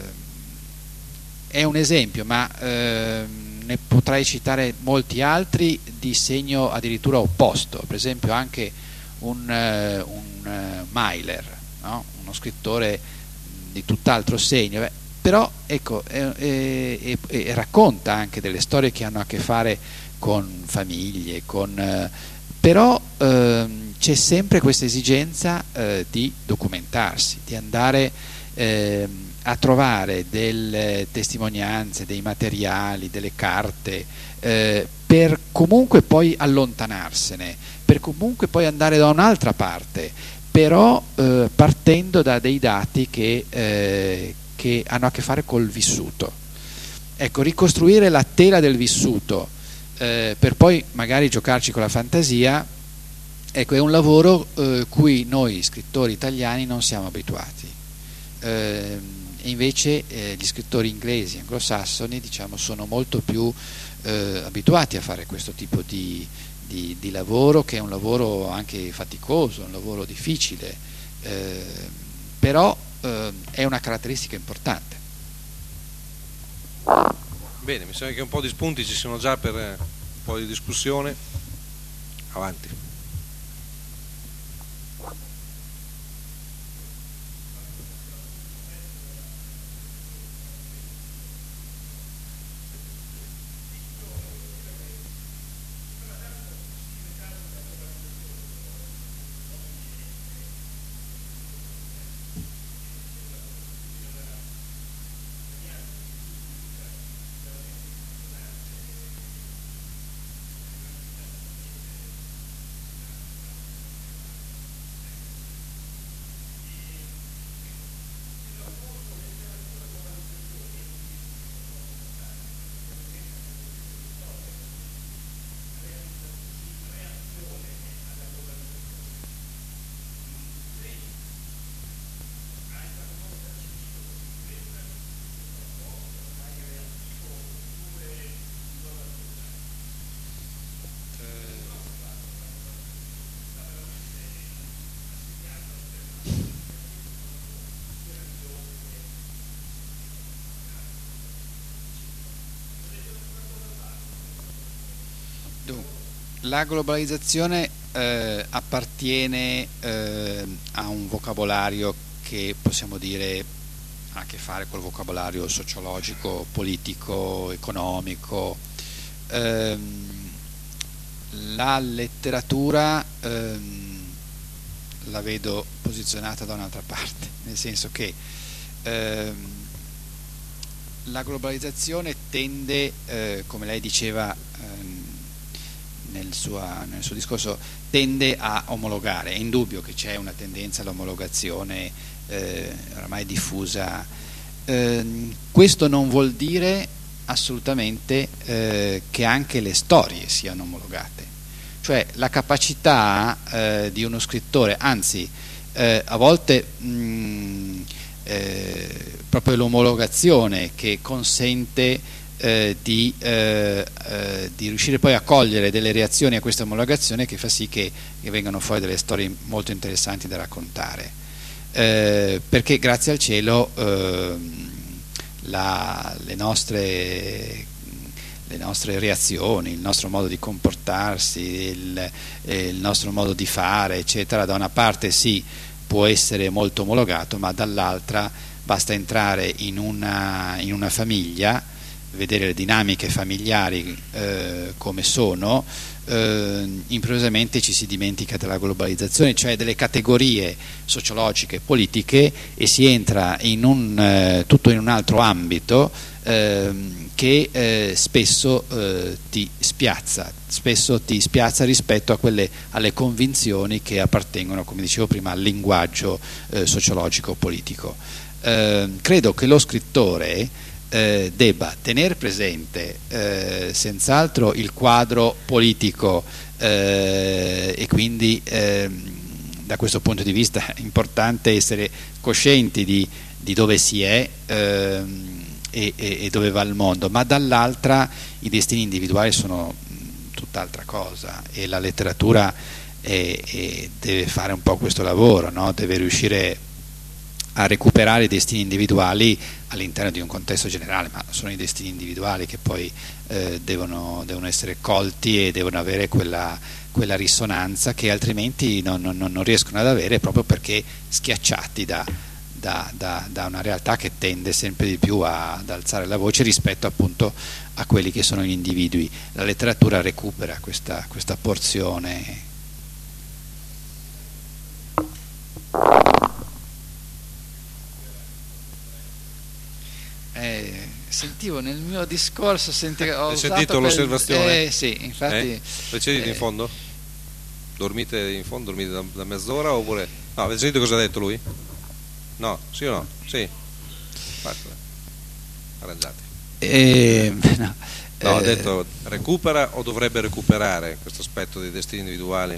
è un esempio, ma eh, ne potrei citare molti altri di segno addirittura opposto. Per esempio anche un, uh, un uh, Mailer, no? Uno scrittore di tutt'altro segno. Beh, però ecco, eh, eh, eh, racconta anche delle storie che hanno a che fare con famiglie, con eh, però ehm, c'è sempre questa esigenza eh, di documentarsi, di andare eh, a trovare delle testimonianze, dei materiali, delle carte, eh, per comunque poi allontanarsene, per comunque poi andare da un'altra parte, però eh, partendo da dei dati che, eh, che hanno a che fare col vissuto. Ecco, ricostruire la tela del vissuto, Eh, per poi magari giocarci con la fantasia, ecco, è un lavoro eh, cui noi scrittori italiani non siamo abituati, eh, e invece eh, gli scrittori inglesi, anglosassoni, diciamo, sono molto più eh, abituati a fare questo tipo di, di, di lavoro, che è un lavoro anche faticoso, un lavoro difficile, eh, però eh, è una caratteristica importante. Bene, mi sembra che un po' di spunti ci siano già per un po' di discussione. Avanti. La globalizzazione eh, appartiene eh, a un vocabolario che possiamo dire ha a che fare col vocabolario sociologico, politico, economico. Ehm, la letteratura ehm, la vedo posizionata da un'altra parte, nel senso che ehm, la globalizzazione tende, eh, come lei diceva ehm, nel, sua, nel suo discorso, tende a omologare. È indubbio che c'è una tendenza all'omologazione eh, oramai diffusa. Eh, questo non vuol dire assolutamente eh, che anche le storie siano omologate, cioè la capacità eh, di uno scrittore, anzi eh, a volte mh, eh, proprio l'omologazione che consente eh, di, eh, eh, di riuscire poi a cogliere delle reazioni a questa omologazione che fa sì che, che vengano fuori delle storie molto interessanti da raccontare, eh, perché grazie al cielo eh, la, le nostre le nostre reazioni, il nostro modo di comportarsi, il, eh, il nostro modo di fare, eccetera, da una parte sì può essere molto omologato, ma dall'altra basta entrare in una, in una famiglia, vedere le dinamiche familiari eh, come sono, eh, improvvisamente ci si dimentica della globalizzazione, cioè delle categorie sociologiche, politiche, e si entra in un, eh, tutto in un altro ambito eh, che eh, spesso eh, ti spiazza, spesso ti spiazza rispetto a quelle, alle convinzioni che appartengono, come dicevo prima, al linguaggio eh, sociologico-politico. Eh, credo che lo scrittore eh, debba tenere presente eh, senz'altro il quadro politico eh, e quindi eh, da questo punto di vista è importante essere coscienti di, di dove si è eh, E, e dove va il mondo, ma dall'altra i destini individuali sono tutt'altra cosa e la letteratura è, è, deve fare un po' questo lavoro, no? Deve riuscire a recuperare i destini individuali all'interno di un contesto generale, ma sono i destini individuali che poi eh, devono, devono essere colti e devono avere quella, quella risonanza che altrimenti non, non, non riescono ad avere, proprio perché schiacciati da Da, da, da una realtà che tende sempre di più a, ad alzare la voce rispetto appunto a quelli che sono gli individui. La letteratura recupera questa, questa porzione. Eh, sentivo nel mio discorso senti, ho hai sentito l'osservazione? Eh, sì, infatti eh? Avete eh, in fondo? Dormite in fondo? Dormite da, da mezz'ora oppure no? Avete sentito cosa ha detto lui? No, sì o no? Sì. Basta. Arrangiati. Eh, no, no, ha eh, detto recupera o dovrebbe recuperare questo aspetto dei destini individuali?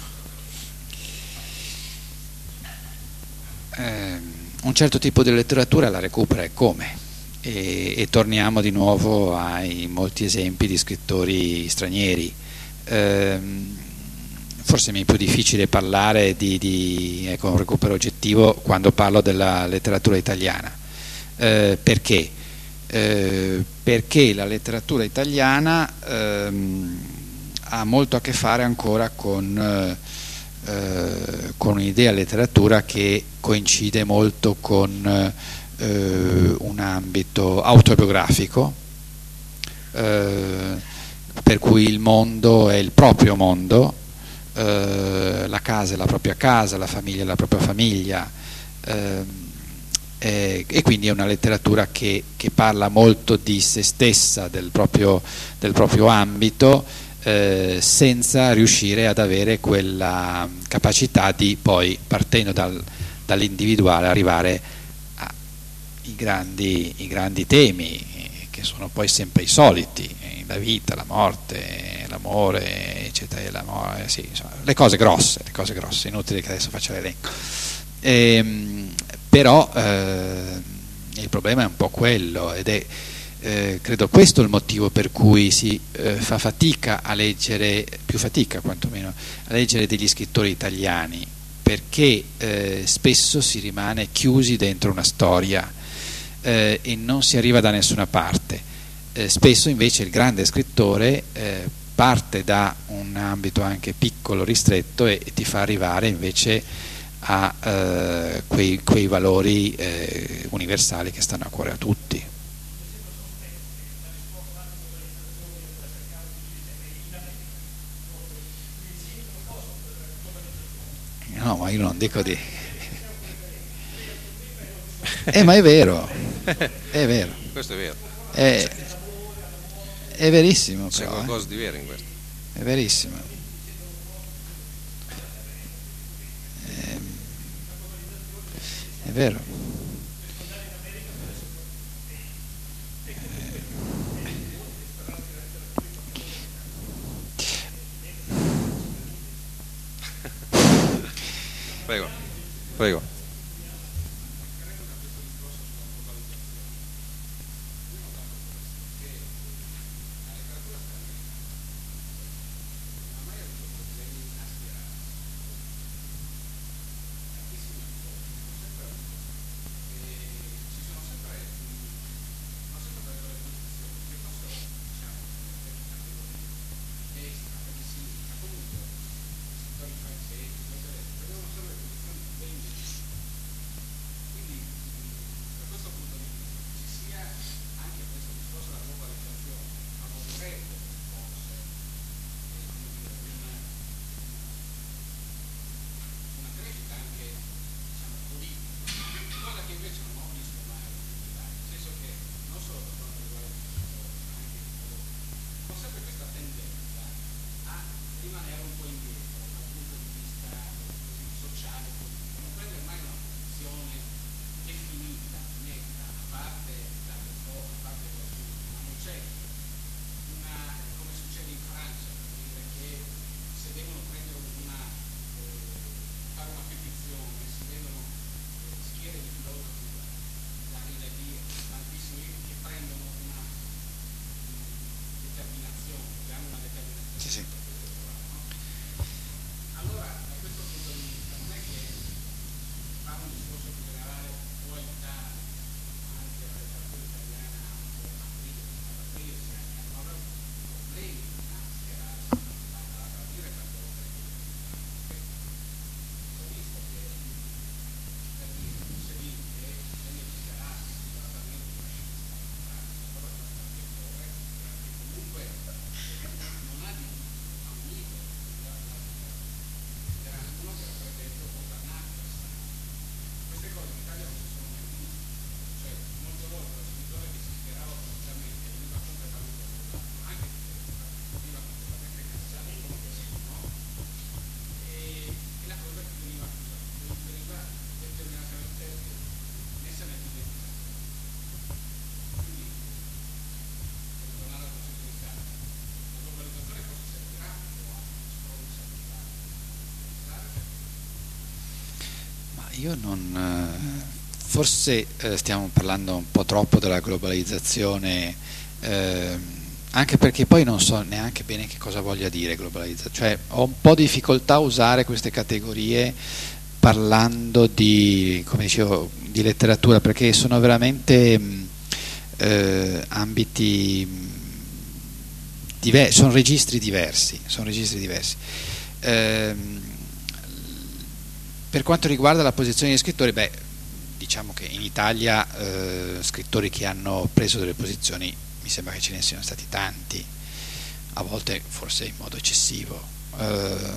Eh, un certo tipo di letteratura la recupera e come? E, e torniamo di nuovo ai molti esempi di scrittori stranieri. Eh, Forse mi è più difficile parlare di, di ecco, un recupero oggettivo quando parlo della letteratura italiana. Eh, perché? Eh, perché la letteratura italiana ehm, ha molto a che fare ancora con, eh, con un'idea letteratura che coincide molto con eh, un ambito autobiografico, eh, per cui il mondo è il proprio mondo, Uh, la casa è la propria casa, la famiglia è la propria famiglia, uh, e, e quindi è una letteratura che, che parla molto di se stessa, del proprio, del proprio ambito, uh, senza riuscire ad avere quella capacità di poi, partendo dal, dall'individuale, arrivare ai grandi, i grandi temi, che sono poi sempre i soliti, la vita, la morte, l'amore, eccetera, l'amore, sì, insomma, le cose grosse, le cose grosse, inutile che adesso faccia l'elenco. Ehm, però eh, il problema è un po' quello, ed è eh, credo questo il motivo per cui si eh, fa fatica a leggere, più fatica quantomeno, a leggere degli scrittori italiani, perché eh, spesso si rimane chiusi dentro una storia eh, e non si arriva da nessuna parte. Eh, spesso invece il grande scrittore eh, parte da un ambito anche piccolo, ristretto, e, e ti fa arrivare invece a eh, quei, quei valori eh, universali che stanno a cuore a tutti. No, ma io non dico di... Eh, ma è vero, è vero. Questo è vero. È, è verissimo. C'è però, qualcosa eh. di vero in questo. È verissimo. È, è vero. Prego, prego. Io non, forse eh, stiamo parlando un po' troppo della globalizzazione, eh, anche perché poi non so neanche bene che cosa voglia dire globalizzazione, cioè ho un po' di difficoltà a usare queste categorie parlando di, come dicevo, di letteratura, perché sono veramente mh, eh, ambiti diversi, sono registri diversi, sono registri diversi. Eh, Per quanto riguarda la posizione degli scrittori, beh, diciamo che in Italia eh, scrittori che hanno preso delle posizioni, mi sembra che ce ne siano stati tanti, a volte forse in modo eccessivo. Eh,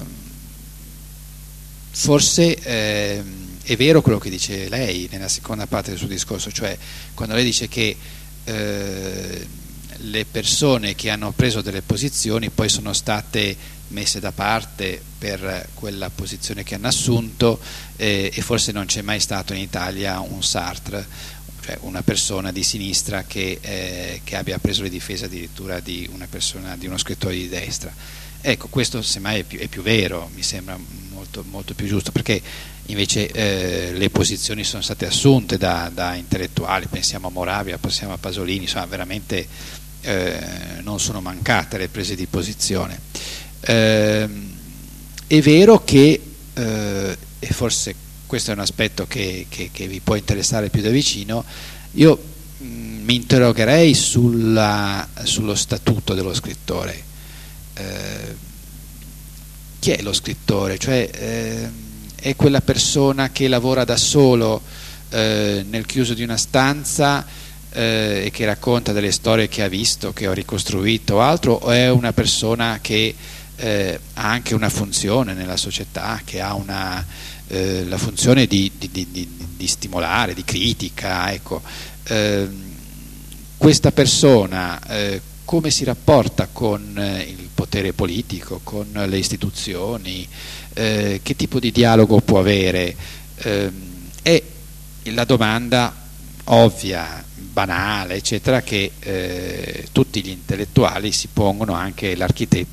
forse eh, è vero quello che dice lei nella seconda parte del suo discorso, cioè quando lei dice che eh, le persone che hanno preso delle posizioni poi sono state messe da parte per quella posizione che hanno assunto, eh, e forse non c'è mai stato in Italia un Sartre, cioè una persona di sinistra che, eh, che abbia preso le difese addirittura di una persona, di uno scrittore di destra. Ecco, questo semmai è più, è più vero, mi sembra molto, molto più giusto, perché invece eh, le posizioni sono state assunte da, da intellettuali, pensiamo a Moravia, pensiamo a Pasolini, insomma veramente eh, non sono mancate le prese di posizione. Eh, è vero che, eh, e forse questo è un aspetto che, che, che vi può interessare più da vicino, io mh, mi interrogherei sulla, sullo statuto dello scrittore, eh, chi è lo scrittore? Cioè eh, è quella persona che lavora da solo eh, nel chiuso di una stanza eh, e che racconta delle storie che ha visto, che ho ricostruito o altro, o è una persona che eh, ha anche una funzione nella società, che ha una, eh, la funzione di, di, di, di, di stimolare, di critica, ecco. Eh, questa persona eh, come si rapporta con eh, il potere politico, con le istituzioni, eh, che tipo di dialogo può avere? Eh, è la domanda ovvia, banale, eccetera, che eh, tutti gli intellettuali si pongono, anche l'architetto.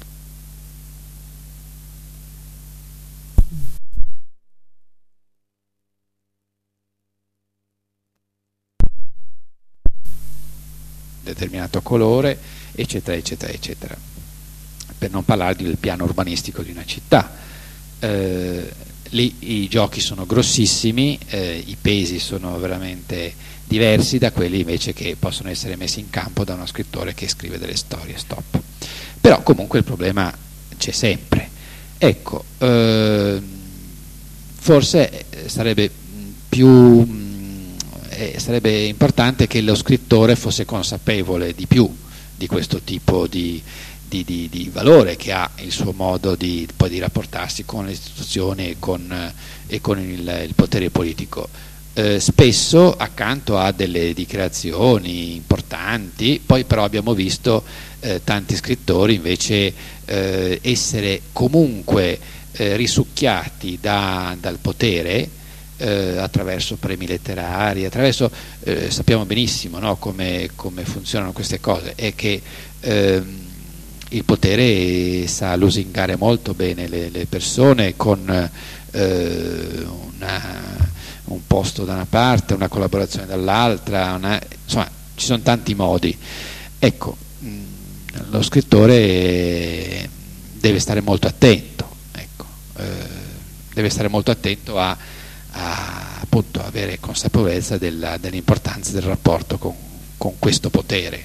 Determinato colore, eccetera, eccetera, eccetera. Per non parlare del piano urbanistico di una città. Eh, lì i giochi sono grossissimi, eh, i pesi sono veramente diversi da quelli invece che possono essere messi in campo da uno scrittore che scrive delle storie, stop. Però comunque il problema c'è sempre. Ecco, eh, forse sarebbe più eh, sarebbe importante che lo scrittore fosse consapevole di più di questo tipo di, di, di, di valore che ha il suo modo di, poi di rapportarsi con le istituzioni e con, e con il, il potere politico. Eh, spesso accanto a delle dichiarazioni importanti, poi però abbiamo visto eh, tanti scrittori invece eh, essere comunque eh, risucchiati da, dal potere, Eh, attraverso premi letterari, attraverso eh, sappiamo benissimo, no, come, come funzionano queste cose, è che ehm, il potere sa lusingare molto bene le, le persone con eh, una, un posto da una parte, una collaborazione dall'altra, una, insomma ci sono tanti modi. Ecco, mh, lo scrittore deve stare molto attento, ecco, eh, deve stare molto attento a a appunto avere consapevolezza della, dell'importanza del rapporto con, con questo potere.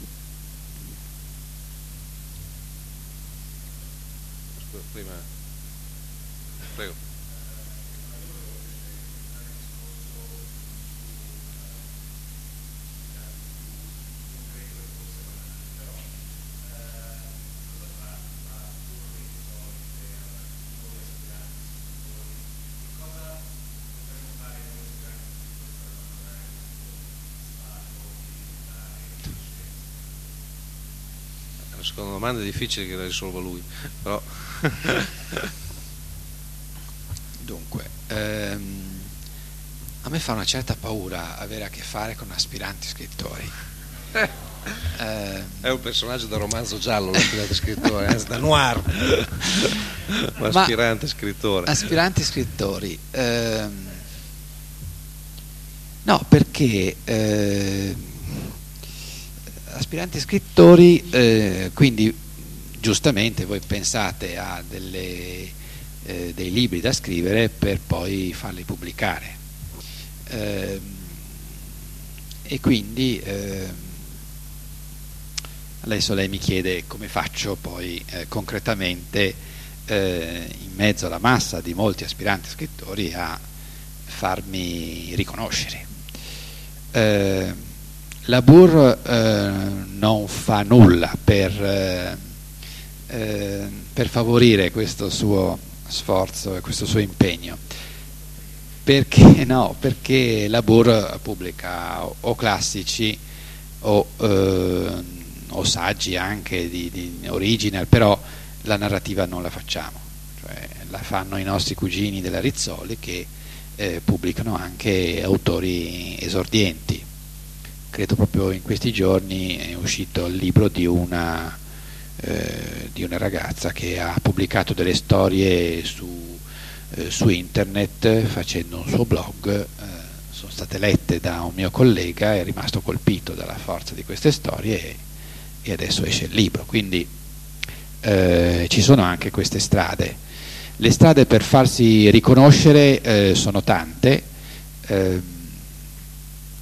Prima. Prego. La seconda domanda è difficile che la risolva lui, però dunque ehm, a me fa una certa paura avere a che fare con aspiranti scrittori. eh, eh, è un personaggio da romanzo giallo l'aspirante scrittore, anzi da noir, un aspirante scrittore. Aspiranti scrittori ehm, no, perché eh, aspiranti scrittori, eh, quindi giustamente voi pensate a delle, eh, dei libri da scrivere per poi farli pubblicare, eh, e quindi eh, adesso lei mi chiede come faccio poi eh, concretamente eh, in mezzo alla massa di molti aspiranti scrittori a farmi riconoscere. eh, La Bourre eh, non fa nulla per, eh, eh, per favorire questo suo sforzo e questo suo impegno. Perché no? Perché la Bourre pubblica o, o classici o, eh, o saggi anche di, di original, però la narrativa non la facciamo, cioè la fanno i nostri cugini della Rizzoli che eh, pubblicano anche autori esordienti. Credo proprio in questi giorni è uscito il libro di una, eh, di una ragazza che ha pubblicato delle storie su, eh, su internet facendo un suo blog, eh, sono state lette da un mio collega, è rimasto colpito dalla forza di queste storie e, e adesso esce il libro. Quindi eh, ci sono anche queste strade. Le strade per farsi riconoscere eh, sono tante. eh,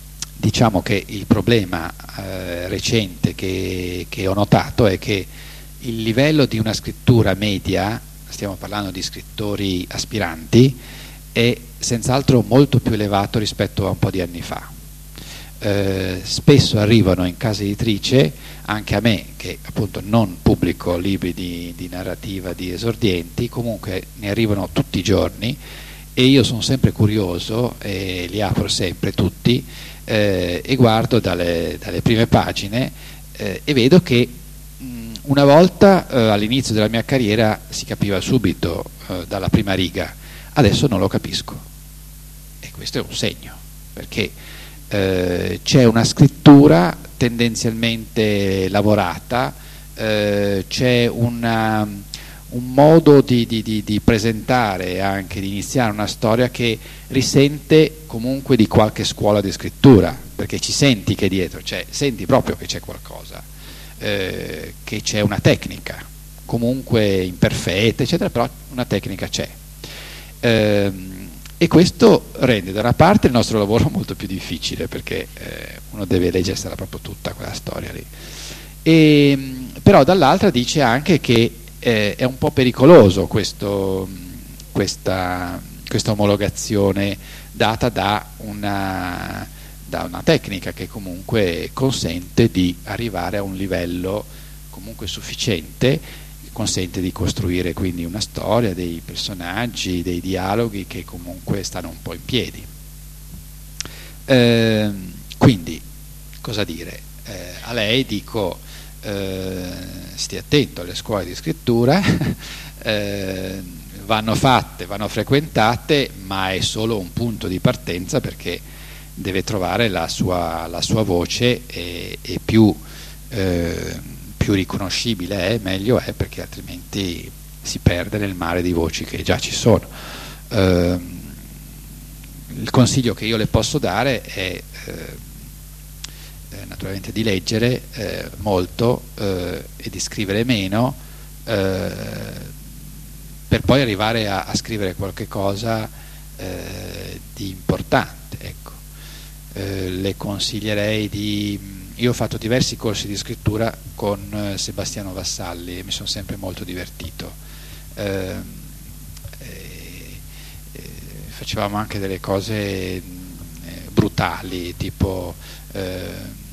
Diciamo che il problema eh, recente che, che ho notato è che il livello di una scrittura media, stiamo parlando di scrittori aspiranti, è senz'altro molto più elevato rispetto a un po' di anni fa. Eh, spesso arrivano in casa editrice, anche a me che appunto non pubblico libri di, di narrativa di esordienti, comunque ne arrivano tutti i giorni e io sono sempre curioso e li apro sempre tutti eh, e guardo dalle, dalle prime pagine eh, e vedo che mh, una volta eh, all'inizio della mia carriera si capiva subito eh, dalla prima riga, adesso non lo capisco e questo è un segno, perché eh, c'è una scrittura tendenzialmente lavorata, eh, c'è una, un modo di, di, di, di presentare, anche di iniziare una storia che risente comunque di qualche scuola di scrittura, perché ci senti che dietro, cioè senti proprio che c'è qualcosa, eh, che c'è una tecnica, comunque imperfetta, eccetera, però una tecnica c'è. Eh, e questo rende da una parte il nostro lavoro molto più difficile, perché eh, uno deve leggersela proprio tutta quella storia lì. E, però dall'altra dice anche che eh, è un po' pericoloso questo, questa, questa omologazione data da una, da una tecnica che comunque consente di arrivare a un livello comunque sufficiente, consente di costruire quindi una storia, dei personaggi, dei dialoghi che comunque stanno un po' in piedi. Eh, quindi, cosa dire? Eh, a lei dico, eh, stia attento alle scuole di scrittura, eh, vanno fatte, vanno frequentate, ma è solo un punto di partenza, perché deve trovare la sua, la sua voce e, e più... Eh, più riconoscibile è, meglio è, perché altrimenti si perde nel mare di voci che già ci sono. Eh, il consiglio che io le posso dare è eh, eh, naturalmente di leggere eh, molto eh, e di scrivere meno, eh, per poi arrivare a, a scrivere qualche cosa eh, di importante. Ecco. Eh, le consiglierei di... Io ho fatto diversi corsi di scrittura con Sebastiano Vassalli e mi sono sempre molto divertito. Eh, eh, eh, facevamo anche delle cose eh, brutali, tipo eh,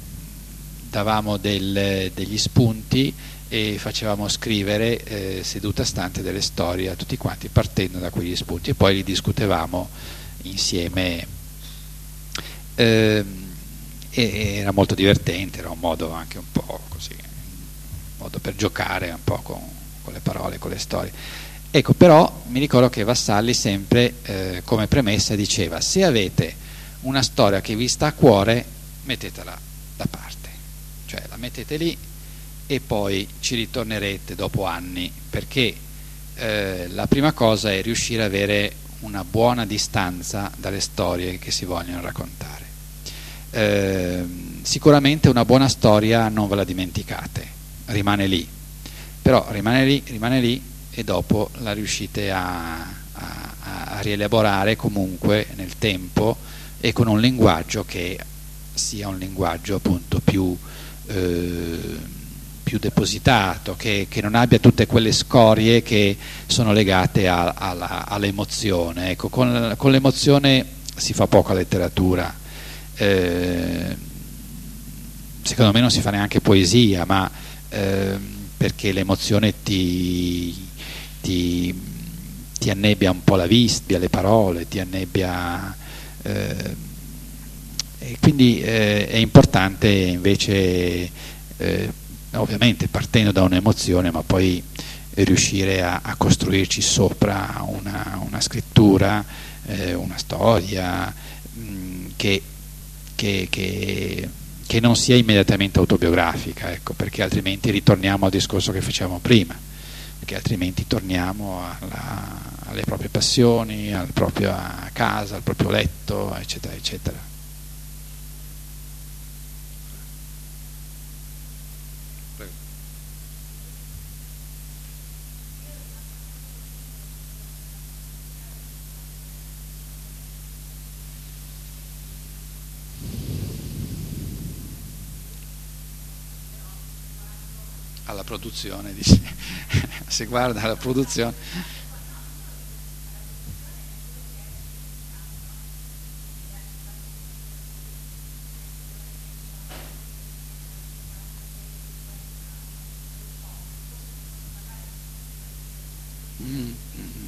davamo del, degli spunti e facevamo scrivere eh, seduta stante delle storie a tutti quanti partendo da quegli spunti e poi li discutevamo insieme. Eh, era molto divertente, era un modo anche un po' così, un modo per giocare un po' con, con le parole, con le storie. Ecco, però mi ricordo che Vassalli sempre eh, come premessa diceva: se avete una storia che vi sta a cuore, mettetela da parte, cioè la mettete lì e poi ci ritornerete dopo anni, perché eh, la prima cosa è riuscire ad avere una buona distanza dalle storie che si vogliono raccontare. Eh, sicuramente una buona storia non ve la dimenticate, rimane lì, però rimane lì, rimane lì e dopo la riuscite a, a, a rielaborare comunque nel tempo e con un linguaggio che sia un linguaggio appunto più, eh, più depositato, che, che non abbia tutte quelle scorie che sono legate a, alla, all'emozione. Ecco, con, con l'emozione si fa poca letteratura. Eh, secondo me non si fa neanche poesia, ma eh, perché l'emozione ti, ti, ti annebbia un po' la vista, le parole, ti annebbia eh, e quindi eh, è importante invece eh, ovviamente partendo da un'emozione, ma poi riuscire a, a costruirci sopra una, una scrittura, eh, una storia mh, che Che, che, che non sia immediatamente autobiografica, ecco, perché altrimenti ritorniamo al discorso che facevamo prima, perché altrimenti torniamo alla, alle proprie passioni, alla propria casa, al proprio letto, eccetera, eccetera. alla produzione, dice, se guarda la produzione. Mm, mm,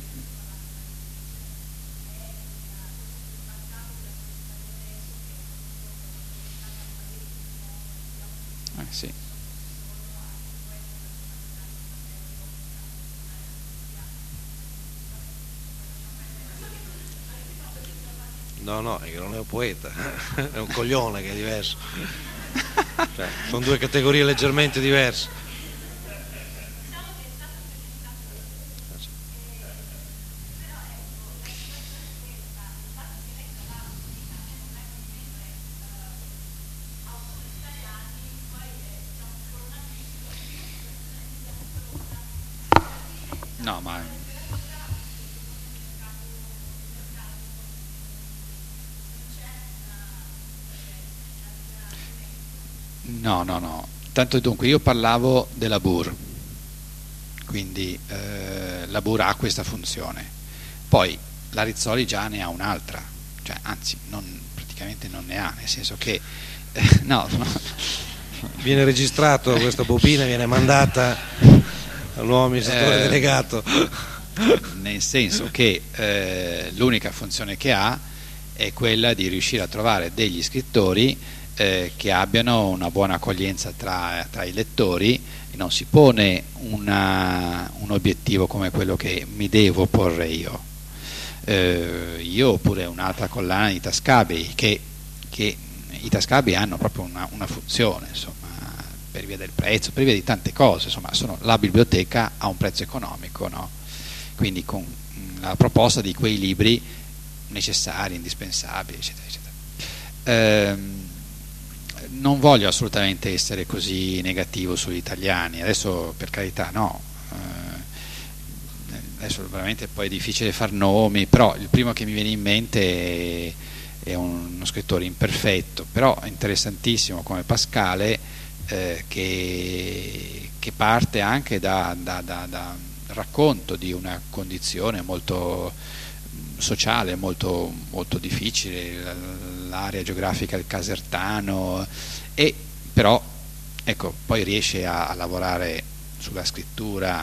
eh, sì. No, no, è che non è un poeta, è un coglione che è diverso. Cioè, sono due categorie leggermente diverse. No, ma no, no, no. Tanto dunque io parlavo della B U R, quindi eh, la B U R ha questa funzione. Poi la Rizzoli già ne ha un'altra, cioè anzi non, praticamente non ne ha, nel senso che eh, no, no. Viene registrato questa bobina, viene mandata al nuovo amministratore Eh, delegato. Nel senso che eh, l'unica funzione che ha è quella di riuscire a trovare degli scrittori eh, che abbiano una buona accoglienza tra, tra i lettori, e non si pone una, un obiettivo come quello che mi devo porre io. Eh, io oppure un'altra collana di Tascabei, che, che i Tascabei hanno proprio una, una funzione, insomma, per via del prezzo, per via di tante cose, insomma, sono la biblioteca a un prezzo economico, no? Quindi con la proposta di quei libri necessari, indispensabili, eccetera, eccetera. Ehm, non voglio assolutamente essere così negativo sugli italiani, adesso per carità no, eh, adesso veramente poi è difficile far nomi, però il primo che mi viene in mente è, è uno scrittore imperfetto, però interessantissimo come Pascale, eh, che, che parte anche da, da, da, da racconto di una condizione molto sociale, molto, molto difficile, l'area geografica del Casertano, e però ecco, poi riesce a, a lavorare sulla scrittura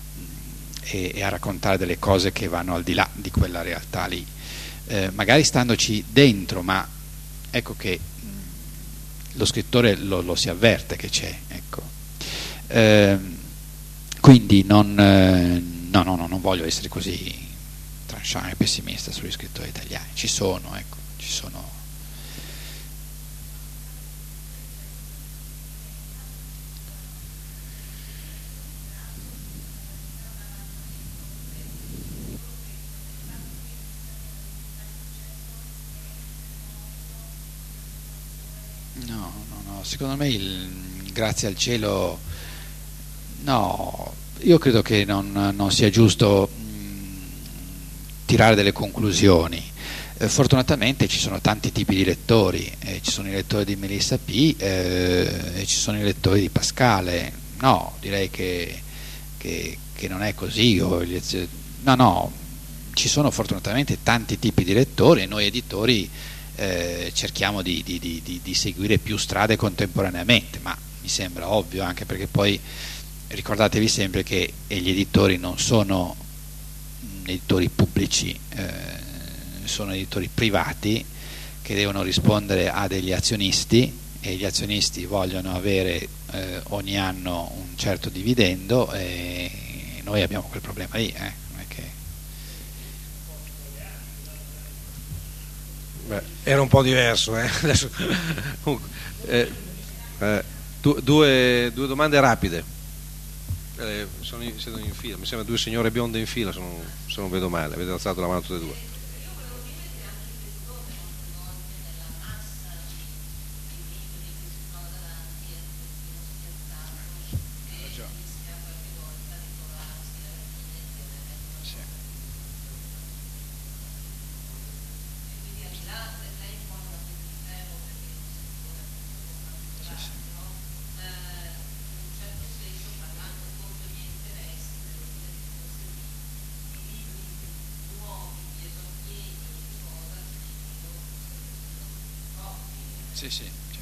e, e a raccontare delle cose che vanno al di là di quella realtà lì, eh, magari standoci dentro, ma ecco che mh, lo scrittore lo, lo si avverte che c'è, ecco. Eh, quindi non, eh, no, no, no, non voglio essere così tranchant e pessimista sugli scrittori italiani, ci sono, ecco, ci sono. No, no, no, secondo me il, grazie al cielo, no, io credo che non, non sia giusto mh, tirare delle conclusioni. Eh, fortunatamente ci sono tanti tipi di lettori, eh, ci sono i lettori di Melissa P, eh, e ci sono i lettori di Pascale. No, direi che, che, che non è così. O gli, no, no, ci sono fortunatamente tanti tipi di lettori e noi editori eh, cerchiamo di, di, di, di seguire più strade contemporaneamente, ma mi sembra ovvio, anche perché poi ricordatevi sempre che gli editori non sono editori pubblici, eh, sono editori privati che devono rispondere a degli azionisti, e gli azionisti vogliono avere eh, ogni anno un certo dividendo, e noi abbiamo quel problema lì, eh. Non è che... Beh, era un po' diverso, eh. Adesso, eh, eh, du- due, due domande rapide. Eh, sono in, sono in fila, mi sembra due signore bionde in fila, se non, se non vedo male, avete alzato la mano tutte e due. Sì, sì, certo.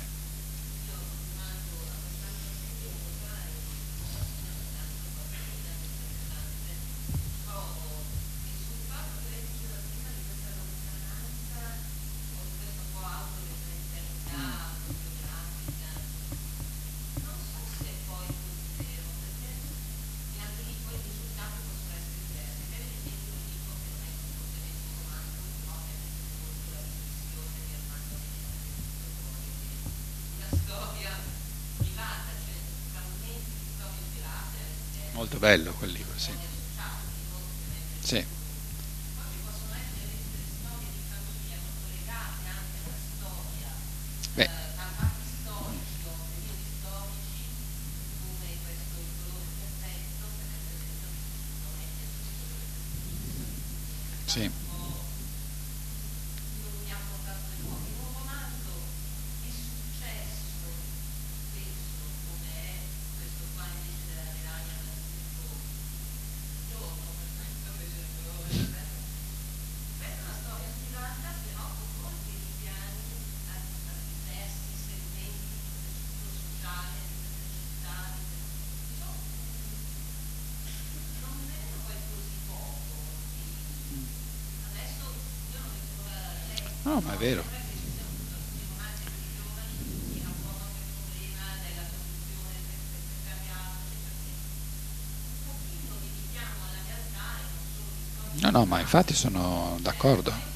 Molto bello quel libro, sì. Sì. Beh, sì. No, ma è vero. No, no, ma infatti sono d'accordo.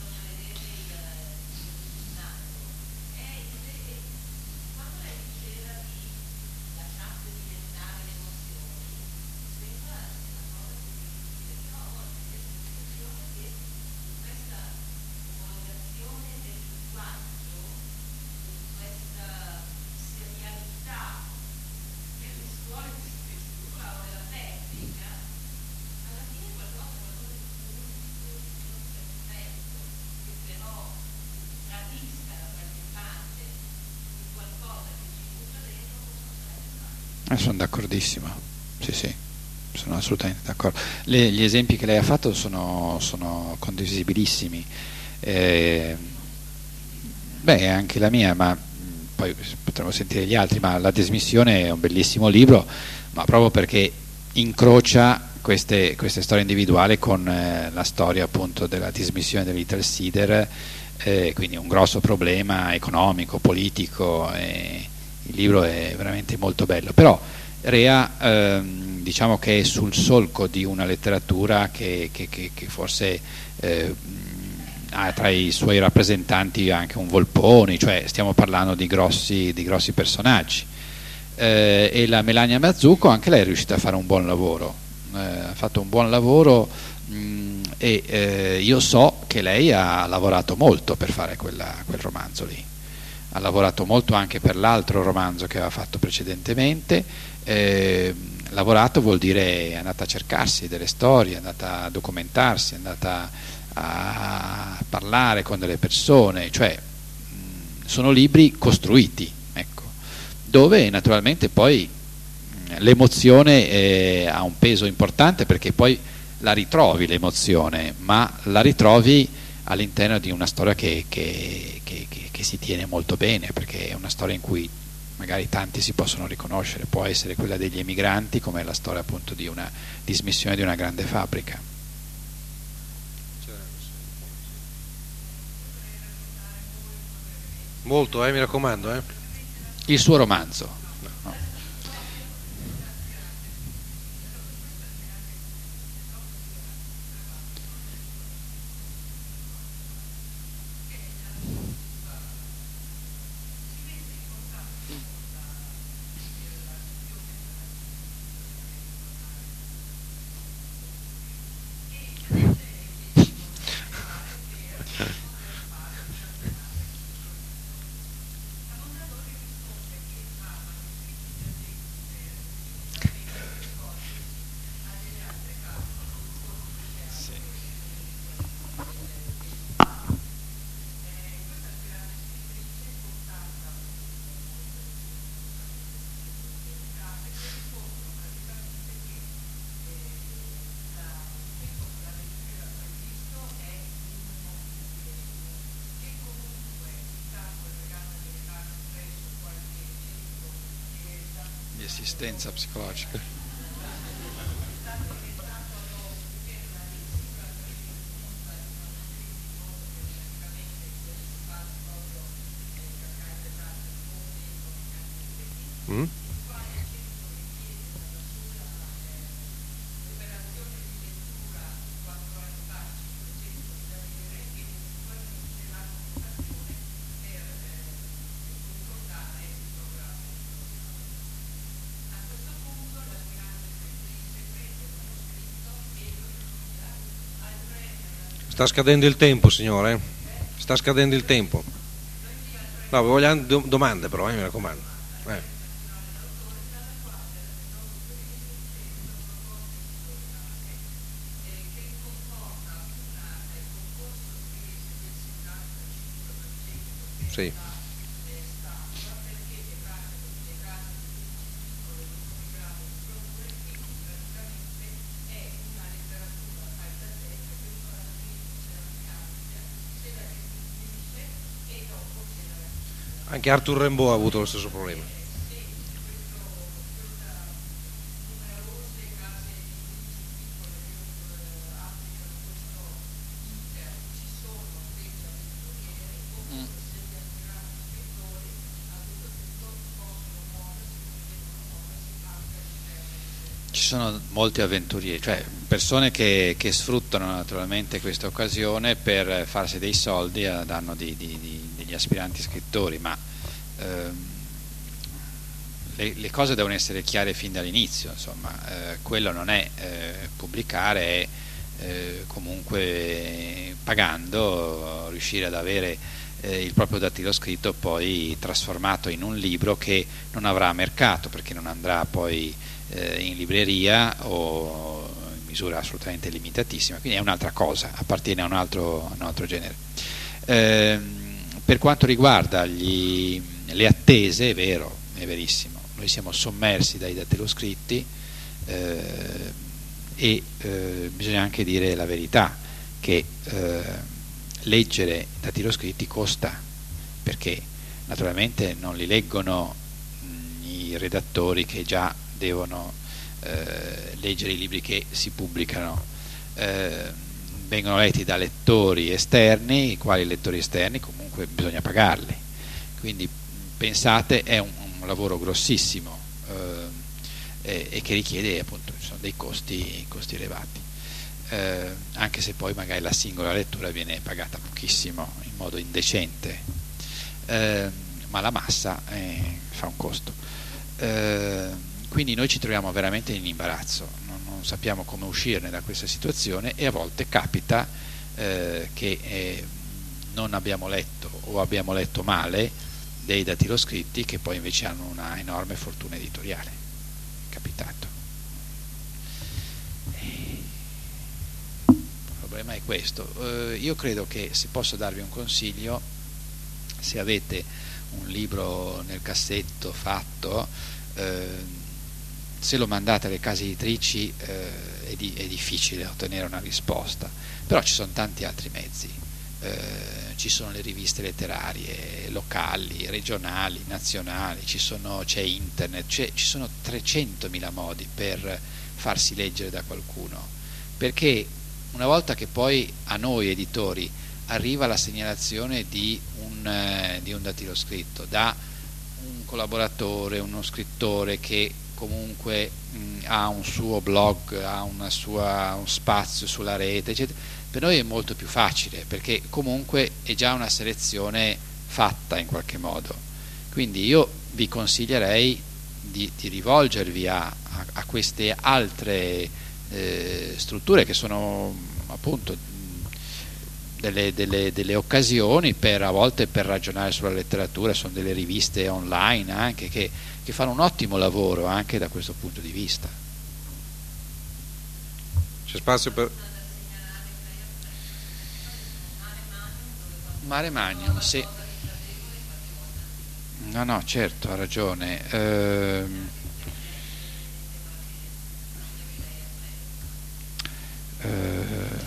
Eh, sono d'accordissimo. Sì, sì, sono assolutamente d'accordo. Le- gli esempi che lei ha fatto sono, sono condivisibilissimi. Eh, beh, anche la mia, ma mh, poi potremo sentire gli altri, ma La dismissione è un bellissimo libro, ma proprio perché incrocia queste, queste storie individuali con eh, la storia appunto della dismissione del Little Cedar, eh, quindi un grosso problema economico, politico, e il libro è veramente molto bello, però Rea ehm, diciamo che è sul solco di una letteratura che, che, che, che forse eh, ha tra i suoi rappresentanti anche un Volponi, cioè stiamo parlando di grossi, di grossi personaggi. Eh, e la Melania Mazzucco anche lei è riuscita a fare un buon lavoro, eh, ha fatto un buon lavoro mh, e eh, io so che lei ha lavorato molto per fare quella, quel romanzo lì, ha lavorato molto anche per l'altro romanzo che aveva fatto precedentemente. Eh, lavorato vuol dire è andata a cercarsi delle storie, è andata a documentarsi, è andata a parlare con delle persone, cioè mh, sono libri costruiti, ecco, dove naturalmente poi mh, l'emozione eh, ha un peso importante perché poi la ritrovi l'emozione, ma la ritrovi all'interno di una storia che, che, che, che, che si tiene molto bene, perché è una storia in cui magari tanti si possono riconoscere, può essere quella degli emigranti come la storia appunto di una dismissione di una grande fabbrica. Molto, eh, mi raccomando. Eh. Il suo romanzo. No. assistenza psicologica. Mm? Sta scadendo il tempo, signore. Sta scadendo il tempo. No, vogliamo do- domande però, eh, mi raccomando. Eh. Sì. Anche Arthur Rimbaud ha avuto lo stesso problema. Ci sono molti avventurieri, cioè persone che, che sfruttano naturalmente questa occasione per farsi dei soldi a danno di, di, di, degli aspiranti scrittori, ma ehm, le, le cose devono essere chiare fin dall'inizio, insomma, eh, quello non è eh, pubblicare, è eh, comunque pagando riuscire ad avere eh, il proprio dattiloscritto poi trasformato in un libro che non avrà mercato, perché non andrà poi in libreria o in misura assolutamente limitatissima, quindi è un'altra cosa, appartiene a un altro, a un altro genere. Eh, per quanto riguarda gli, le attese, è vero, è verissimo, noi siamo sommersi dai dattiloscritti eh, e eh, bisogna anche dire la verità, che eh, leggere dattiloscritti costa, perché naturalmente non li leggono mh, i redattori che già devono eh, leggere i libri che si pubblicano, eh, vengono letti da lettori esterni, i quali lettori esterni comunque bisogna pagarli, quindi pensate, è un, un lavoro grossissimo eh, e, e che richiede appunto sono dei costi, costi elevati, eh, anche se poi magari la singola lettura viene pagata pochissimo, in modo indecente, eh, ma la massa eh, fa un costo. Eh, Quindi noi ci troviamo veramente in imbarazzo, non, non sappiamo come uscirne da questa situazione e a volte capita eh, che eh, non abbiamo letto o abbiamo letto male dei dattiloscritti che poi invece hanno una enorme fortuna editoriale. È capitato. Il problema è questo. Eh, io credo che se posso darvi un consiglio, se avete un libro nel cassetto fatto, eh, se lo mandate alle case editrici eh, è, di, è difficile ottenere una risposta, però ci sono tanti altri mezzi, eh, ci sono le riviste letterarie locali, regionali, nazionali, ci sono, c'è internet, c'è, ci sono trecentomila modi per farsi leggere da qualcuno, perché una volta che poi a noi editori arriva la segnalazione di un, eh, di un dattiloscritto da un collaboratore, uno scrittore che comunque mh, ha un suo blog, ha una sua, un spazio sulla rete, eccetera, per noi è molto più facile, perché comunque è già una selezione fatta in qualche modo. Quindi io vi consiglierei di, di rivolgervi a, a, a queste altre eh, strutture che sono appunto delle, delle, delle occasioni per, a volte per ragionare sulla letteratura, sono delle riviste online anche che, che fanno un ottimo lavoro anche da questo punto di vista. C'è spazio per... Mare Magnum, sì. No, no, certo, ha ragione. Ehm, eh,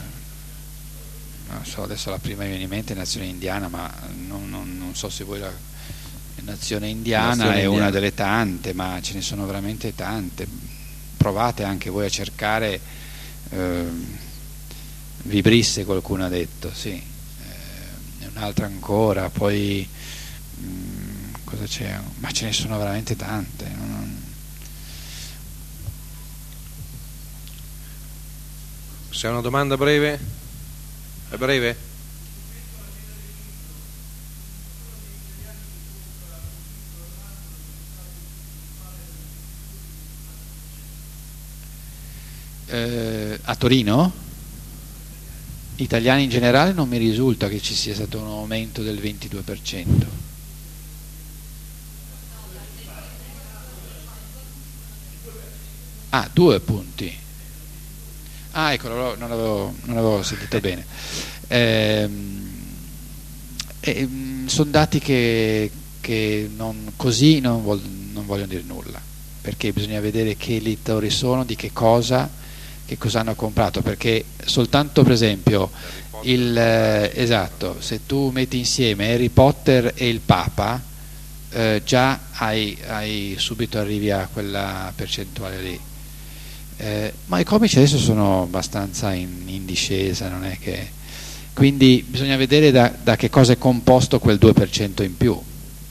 non so, adesso la prima mi viene in mente è Nazione Indiana, ma non, non, non so se voi la, Nazione Indiana Nazione è Indiana. una delle tante, ma ce ne sono veramente tante. Provate anche voi a cercare. eh, Vibrisse qualcuno ha detto, sì, eh, un'altra ancora, poi mh, cosa c'è? Ma ce ne sono veramente tante. Non... Se è una domanda breve? È breve? Eh, a Torino? Italiani in generale non mi risulta che ci sia stato un aumento del ventidue per cento. Ah, due punti. Ah, ecco, non l'avevo, non l'avevo sentito bene. Ehm, eh, sono dati che, che non, così non, vol, non vogliono dire nulla, perché bisogna vedere che lettori sono, di che cosa, che cosa hanno comprato, perché soltanto per esempio il, eh, esatto, se tu metti insieme Harry Potter e il Papa, eh, già hai, hai subito arrivi a quella percentuale lì. Eh, ma i comici adesso sono abbastanza in, in discesa, non è che... quindi bisogna vedere da, da che cosa è composto quel due per cento in più.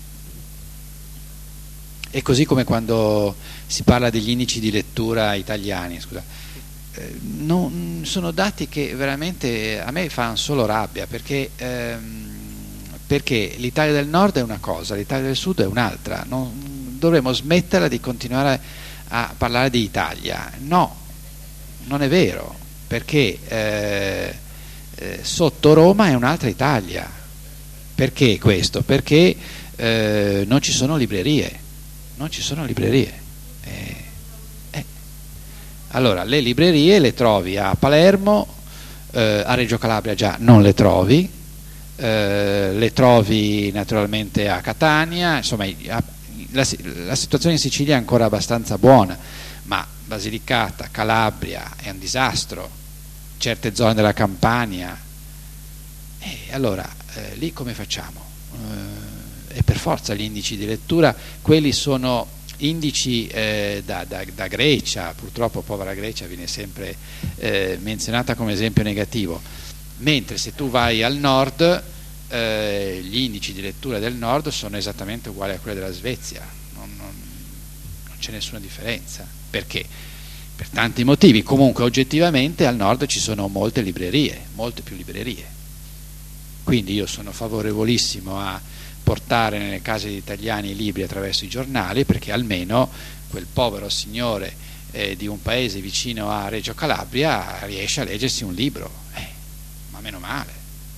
E così come quando si parla degli indici di lettura italiani, scusa, eh, non, sono dati che veramente a me fanno solo rabbia, perché, ehm, perché l'Italia del Nord è una cosa, l'Italia del Sud è un'altra. Non, dovremmo smetterla di continuare a a parlare di Italia. No, non è vero, perché eh, eh, sotto Roma è un'altra Italia. Perché questo? Perché eh, non ci sono librerie, non ci sono librerie. Eh, eh. Allora, le librerie le trovi a Palermo, eh, a Reggio Calabria già non le trovi, eh, le trovi naturalmente a Catania, insomma a, La, la situazione in Sicilia è ancora abbastanza buona, ma Basilicata, Calabria è un disastro, certe zone della Campania, e allora eh, lì come facciamo? Eh, e per forza gli indici di lettura, quelli sono indici eh, da, da, da Grecia, purtroppo povera Grecia viene sempre eh, menzionata come esempio negativo, mentre se tu vai al nord, Eh, gli indici di lettura del nord sono esattamente uguali a quelli della Svezia, non, non, non c'è nessuna differenza. Perché? Per tanti motivi. Comunque oggettivamente al nord ci sono molte librerie, molte più librerie, quindi io sono favorevolissimo a portare nelle case degli italiani i libri attraverso i giornali, perché almeno quel povero signore eh, di un paese vicino a Reggio Calabria riesce a leggersi un libro, eh, ma meno male.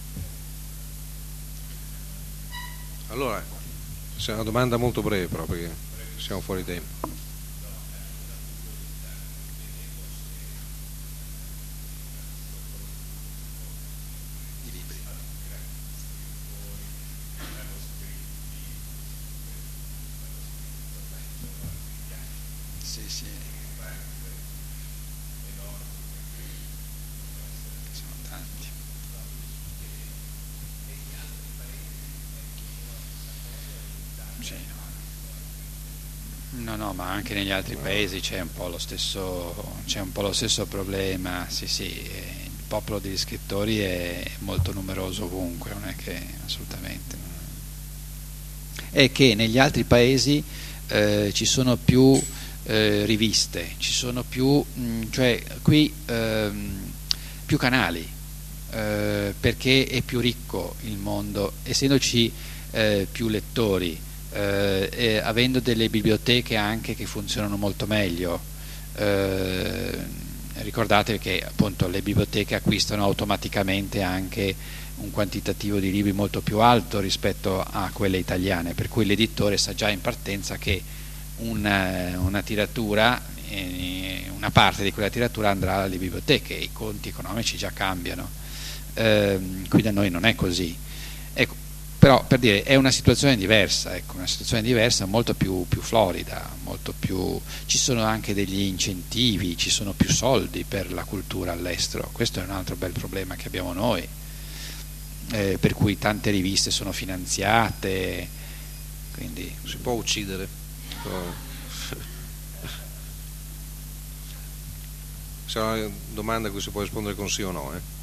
Allora, se è una domanda molto breve però, perché siamo fuori tempo. Sì, sì. Sono tanti. Sì. No, no, ma anche negli altri paesi c'è un po' lo stesso, c'è un po' lo stesso problema. Sì, sì, il popolo degli scrittori è molto numeroso ovunque, non è che assolutamente. È che negli altri paesi eh, ci sono più eh, riviste, ci sono più, mh, cioè qui ehm, più canali, eh, perché è più ricco il mondo, essendoci eh, più lettori. Eh, e avendo delle biblioteche anche che funzionano molto meglio. Eh, ricordate che appunto le biblioteche acquistano automaticamente anche un quantitativo di libri molto più alto rispetto a quelle italiane, per cui l'editore sa già in partenza che una, una tiratura, eh, una parte di quella tiratura andrà alle biblioteche, i conti economici già cambiano. Eh, qui da noi non è così. Ecco, però per dire è una situazione diversa, ecco, una situazione diversa, molto più, più florida, molto più, ci sono anche degli incentivi, ci sono più soldi per la cultura all'estero, questo è un altro bel problema che abbiamo noi, eh, per cui tante riviste sono finanziate, quindi si può uccidere. Se è una domanda a cui si può rispondere con sì o no, eh?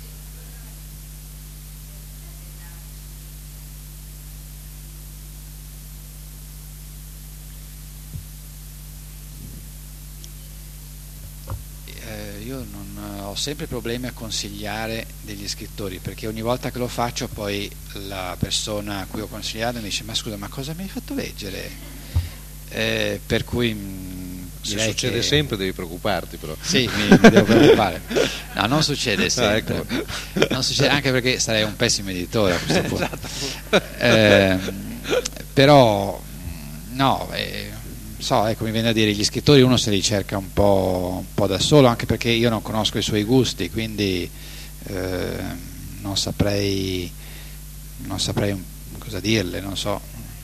Io non ho sempre problemi a consigliare degli scrittori, perché ogni volta che lo faccio poi la persona a cui ho consigliato mi dice: ma scusa, ma cosa mi hai fatto leggere? Eh, per cui mh, se succede che... sempre devi preoccuparti, però. Sì, mi, mi devo preoccupare. No, non succede sempre. Ah, ecco. Non succede, anche perché sarei un pessimo editore a questo punto. Eh, però no, eh, so, ecco, mi viene a dire, gli scrittori uno se li cerca un po', un po' da solo, anche perché io non conosco i suoi gusti, quindi eh, non saprei non saprei cosa dirle, non so.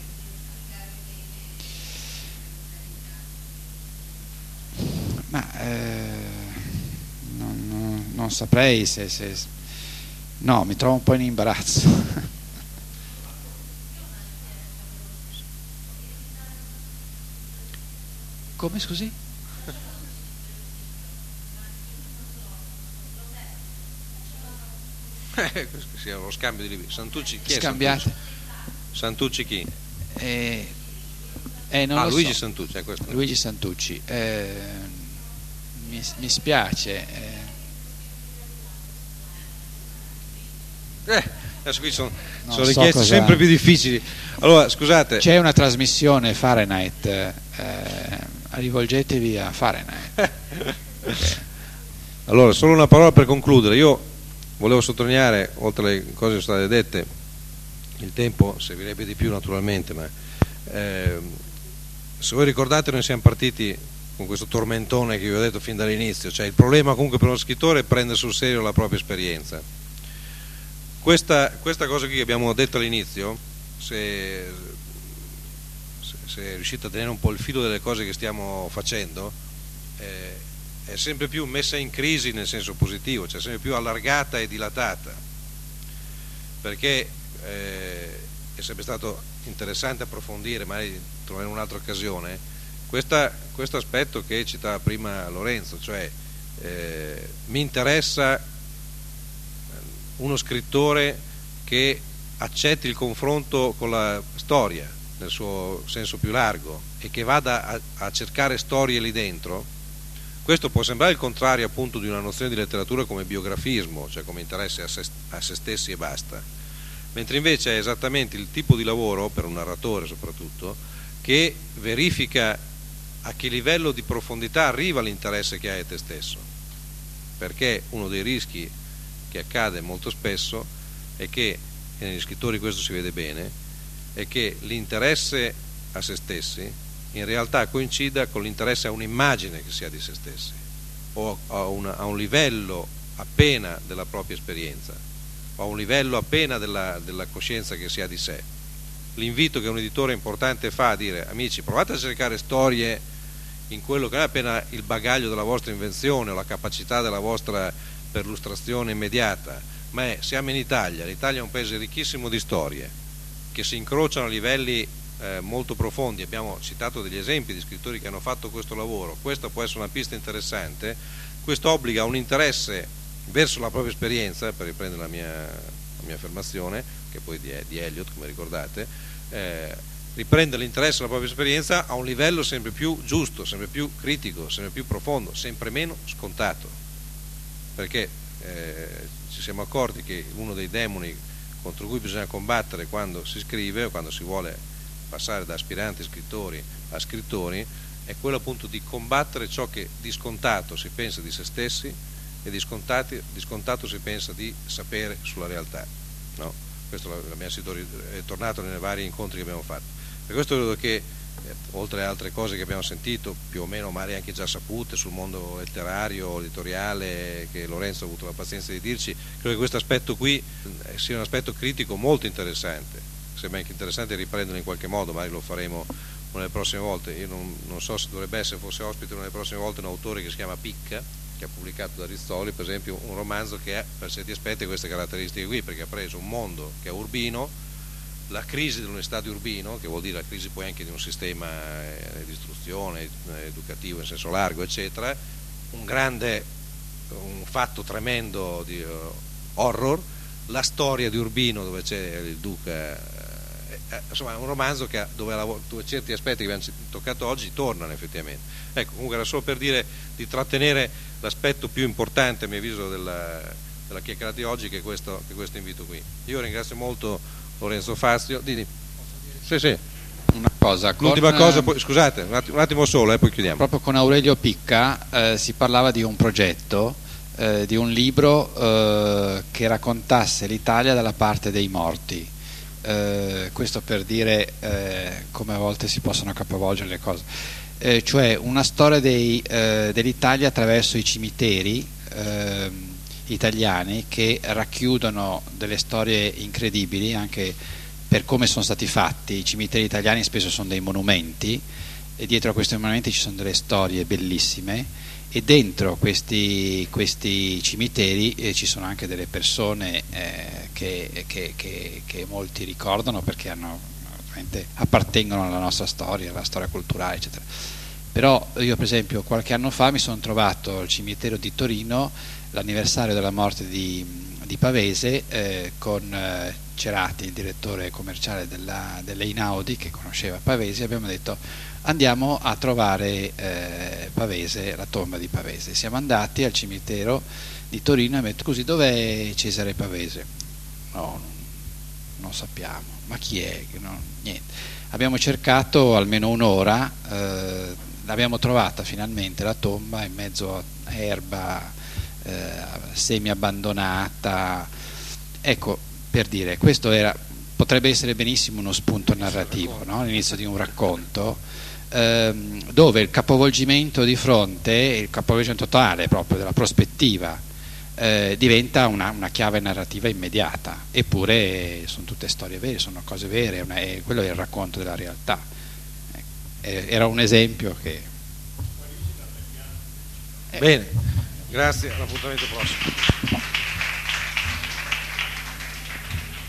Ma eh, non, non, non saprei se, se no, mi trovo un po' in imbarazzo. Come, scusi? Eh, sì, lo scambio di libri. Santucci, chi è Scambiate. Santucci? Santucci chi? Eh, eh, non ah, lo Luigi so. Santucci, è questo. Luigi Santucci. Eh, mi, mi spiace. Eh, adesso qui sono, sono so richieste cosa... sempre più difficili. Allora, scusate. C'è una trasmissione Fahrenheit, eh, rivolgetevi a Fahrenheit. Allora, solo una parola per concludere. Io volevo sottolineare, oltre alle cose che sono state dette, il tempo servirebbe di più naturalmente, ma eh, se voi ricordate noi siamo partiti con questo tormentone che vi ho detto fin dall'inizio, cioè il problema comunque per uno scrittore è prendere sul serio la propria esperienza. Questa, questa cosa qui che abbiamo detto all'inizio, se, se, se riuscite a tenere un po' il filo delle cose che stiamo facendo, eh, è sempre più messa in crisi nel senso positivo, cioè sempre più allargata e dilatata, perché eh, è sempre stato interessante approfondire, magari troveremo un'altra occasione, questo aspetto che citava prima Lorenzo, cioè eh, mi interessa uno scrittore che accetti il confronto con la storia nel suo senso più largo e che vada a, a cercare storie lì dentro. Questo può sembrare il contrario appunto di una nozione di letteratura come biografismo, cioè come interesse a se, a se stessi e basta, mentre invece è esattamente il tipo di lavoro, per un narratore soprattutto, che verifica a che livello di profondità arriva l'interesse che hai a te stesso, perché uno dei rischi che accade molto spesso è che, e negli scrittori questo si vede bene, è che l'interesse a se stessi in realtà coincida con l'interesse a un'immagine che si ha di se stessi o a, una, a un livello appena della propria esperienza o a un livello appena della, della coscienza che si ha di sé. L'invito che un editore importante fa a dire: amici, provate a cercare storie in quello che non è appena il bagaglio della vostra invenzione o la capacità della vostra perlustrazione immediata, ma è, siamo in Italia, l'Italia è un paese ricchissimo di storie che si incrociano a livelli eh, molto profondi, abbiamo citato degli esempi di scrittori che hanno fatto questo lavoro, questa può essere una pista interessante, questo obbliga a un interesse verso la propria esperienza, per riprendere la mia, la mia affermazione, che poi di, di Eliot, come ricordate, eh, riprende l'interesse alla propria esperienza a un livello sempre più giusto, sempre più critico, sempre più profondo, sempre meno scontato. Perché eh, ci siamo accorti che uno dei demoni contro cui bisogna combattere quando si scrive o quando si vuole passare da aspiranti scrittori a scrittori è quello appunto di combattere ciò che di scontato si pensa di se stessi e di, di scontato si pensa di sapere sulla realtà, no? Questo l'abbiamo sito tornato nei vari incontri che abbiamo fatto. Per questo credo che eh, oltre alle altre cose che abbiamo sentito, più o meno magari anche già sapute sul mondo letterario, editoriale, che Lorenzo ha avuto la pazienza di dirci, credo che questo aspetto qui eh, sia un aspetto critico molto interessante. Sembra anche interessante riprenderlo in qualche modo, magari lo faremo una delle prossime volte. Io non, non so se dovrebbe essere, fosse ospite una delle prossime volte un autore che si chiama Picca, che ha pubblicato da Rizzoli per esempio un romanzo che ha per certi aspetti queste caratteristiche qui, perché ha preso un mondo che è urbino, la crisi dell'università di Urbino, che vuol dire la crisi poi anche di un sistema di istruzione educativo in senso largo, eccetera, un grande, un fatto tremendo di uh, horror, la storia di Urbino dove c'è il duca, eh, insomma un romanzo che, dove, dove certi aspetti che abbiamo toccato oggi tornano effettivamente. Ecco, comunque era solo per dire di trattenere l'aspetto più importante a mio avviso della, della chiacchierata di oggi, che è questo, che questo invito qui. Io ringrazio molto Lorenzo Fazio. Didi. Sì, sì. Una cosa, l'ultima con, cosa, poi, scusate, un attimo, un attimo solo e eh, poi chiudiamo. Proprio con Aurelio Picca eh, si parlava di un progetto, eh, di un libro eh, che raccontasse l'Italia dalla parte dei morti. Eh, questo per dire eh, come a volte si possono capovolgere le cose, eh, cioè una storia dei, eh, dell'Italia attraverso i cimiteri eh, italiani, che racchiudono delle storie incredibili anche per come sono stati fatti. I cimiteri italiani spesso sono dei monumenti e dietro a questi monumenti ci sono delle storie bellissime, e dentro questi, questi cimiteri eh, ci sono anche delle persone eh, che, che, che, che molti ricordano perché hanno, appartengono alla nostra storia, alla storia culturale, eccetera. Però io per esempio qualche anno fa mi sono trovato al cimitero di Torino l'anniversario della morte di, di Pavese eh, con eh, Cerati, il direttore commerciale della, dell'Einaudi, che conosceva Pavese. Abbiamo detto andiamo a trovare eh, Pavese, la tomba di Pavese. Siamo andati al cimitero di Torino e abbiamo detto: così, dov'è Cesare Pavese? No, non, non sappiamo. Ma chi è? No, niente. Abbiamo cercato almeno un'ora, eh, l'abbiamo trovata finalmente la tomba in mezzo a erba eh, semi abbandonata. Ecco, per dire, questo era, potrebbe essere benissimo uno spunto narrativo, no? All'inizio di un racconto, ehm, dove il capovolgimento di fronte, il capovolgimento totale proprio della prospettiva, eh, diventa una, una chiave narrativa immediata. Eppure sono tutte storie vere, sono cose vere, una, è, quello è il racconto della realtà. Eh, era un esempio che... Bene, grazie, all'appuntamento prossimo.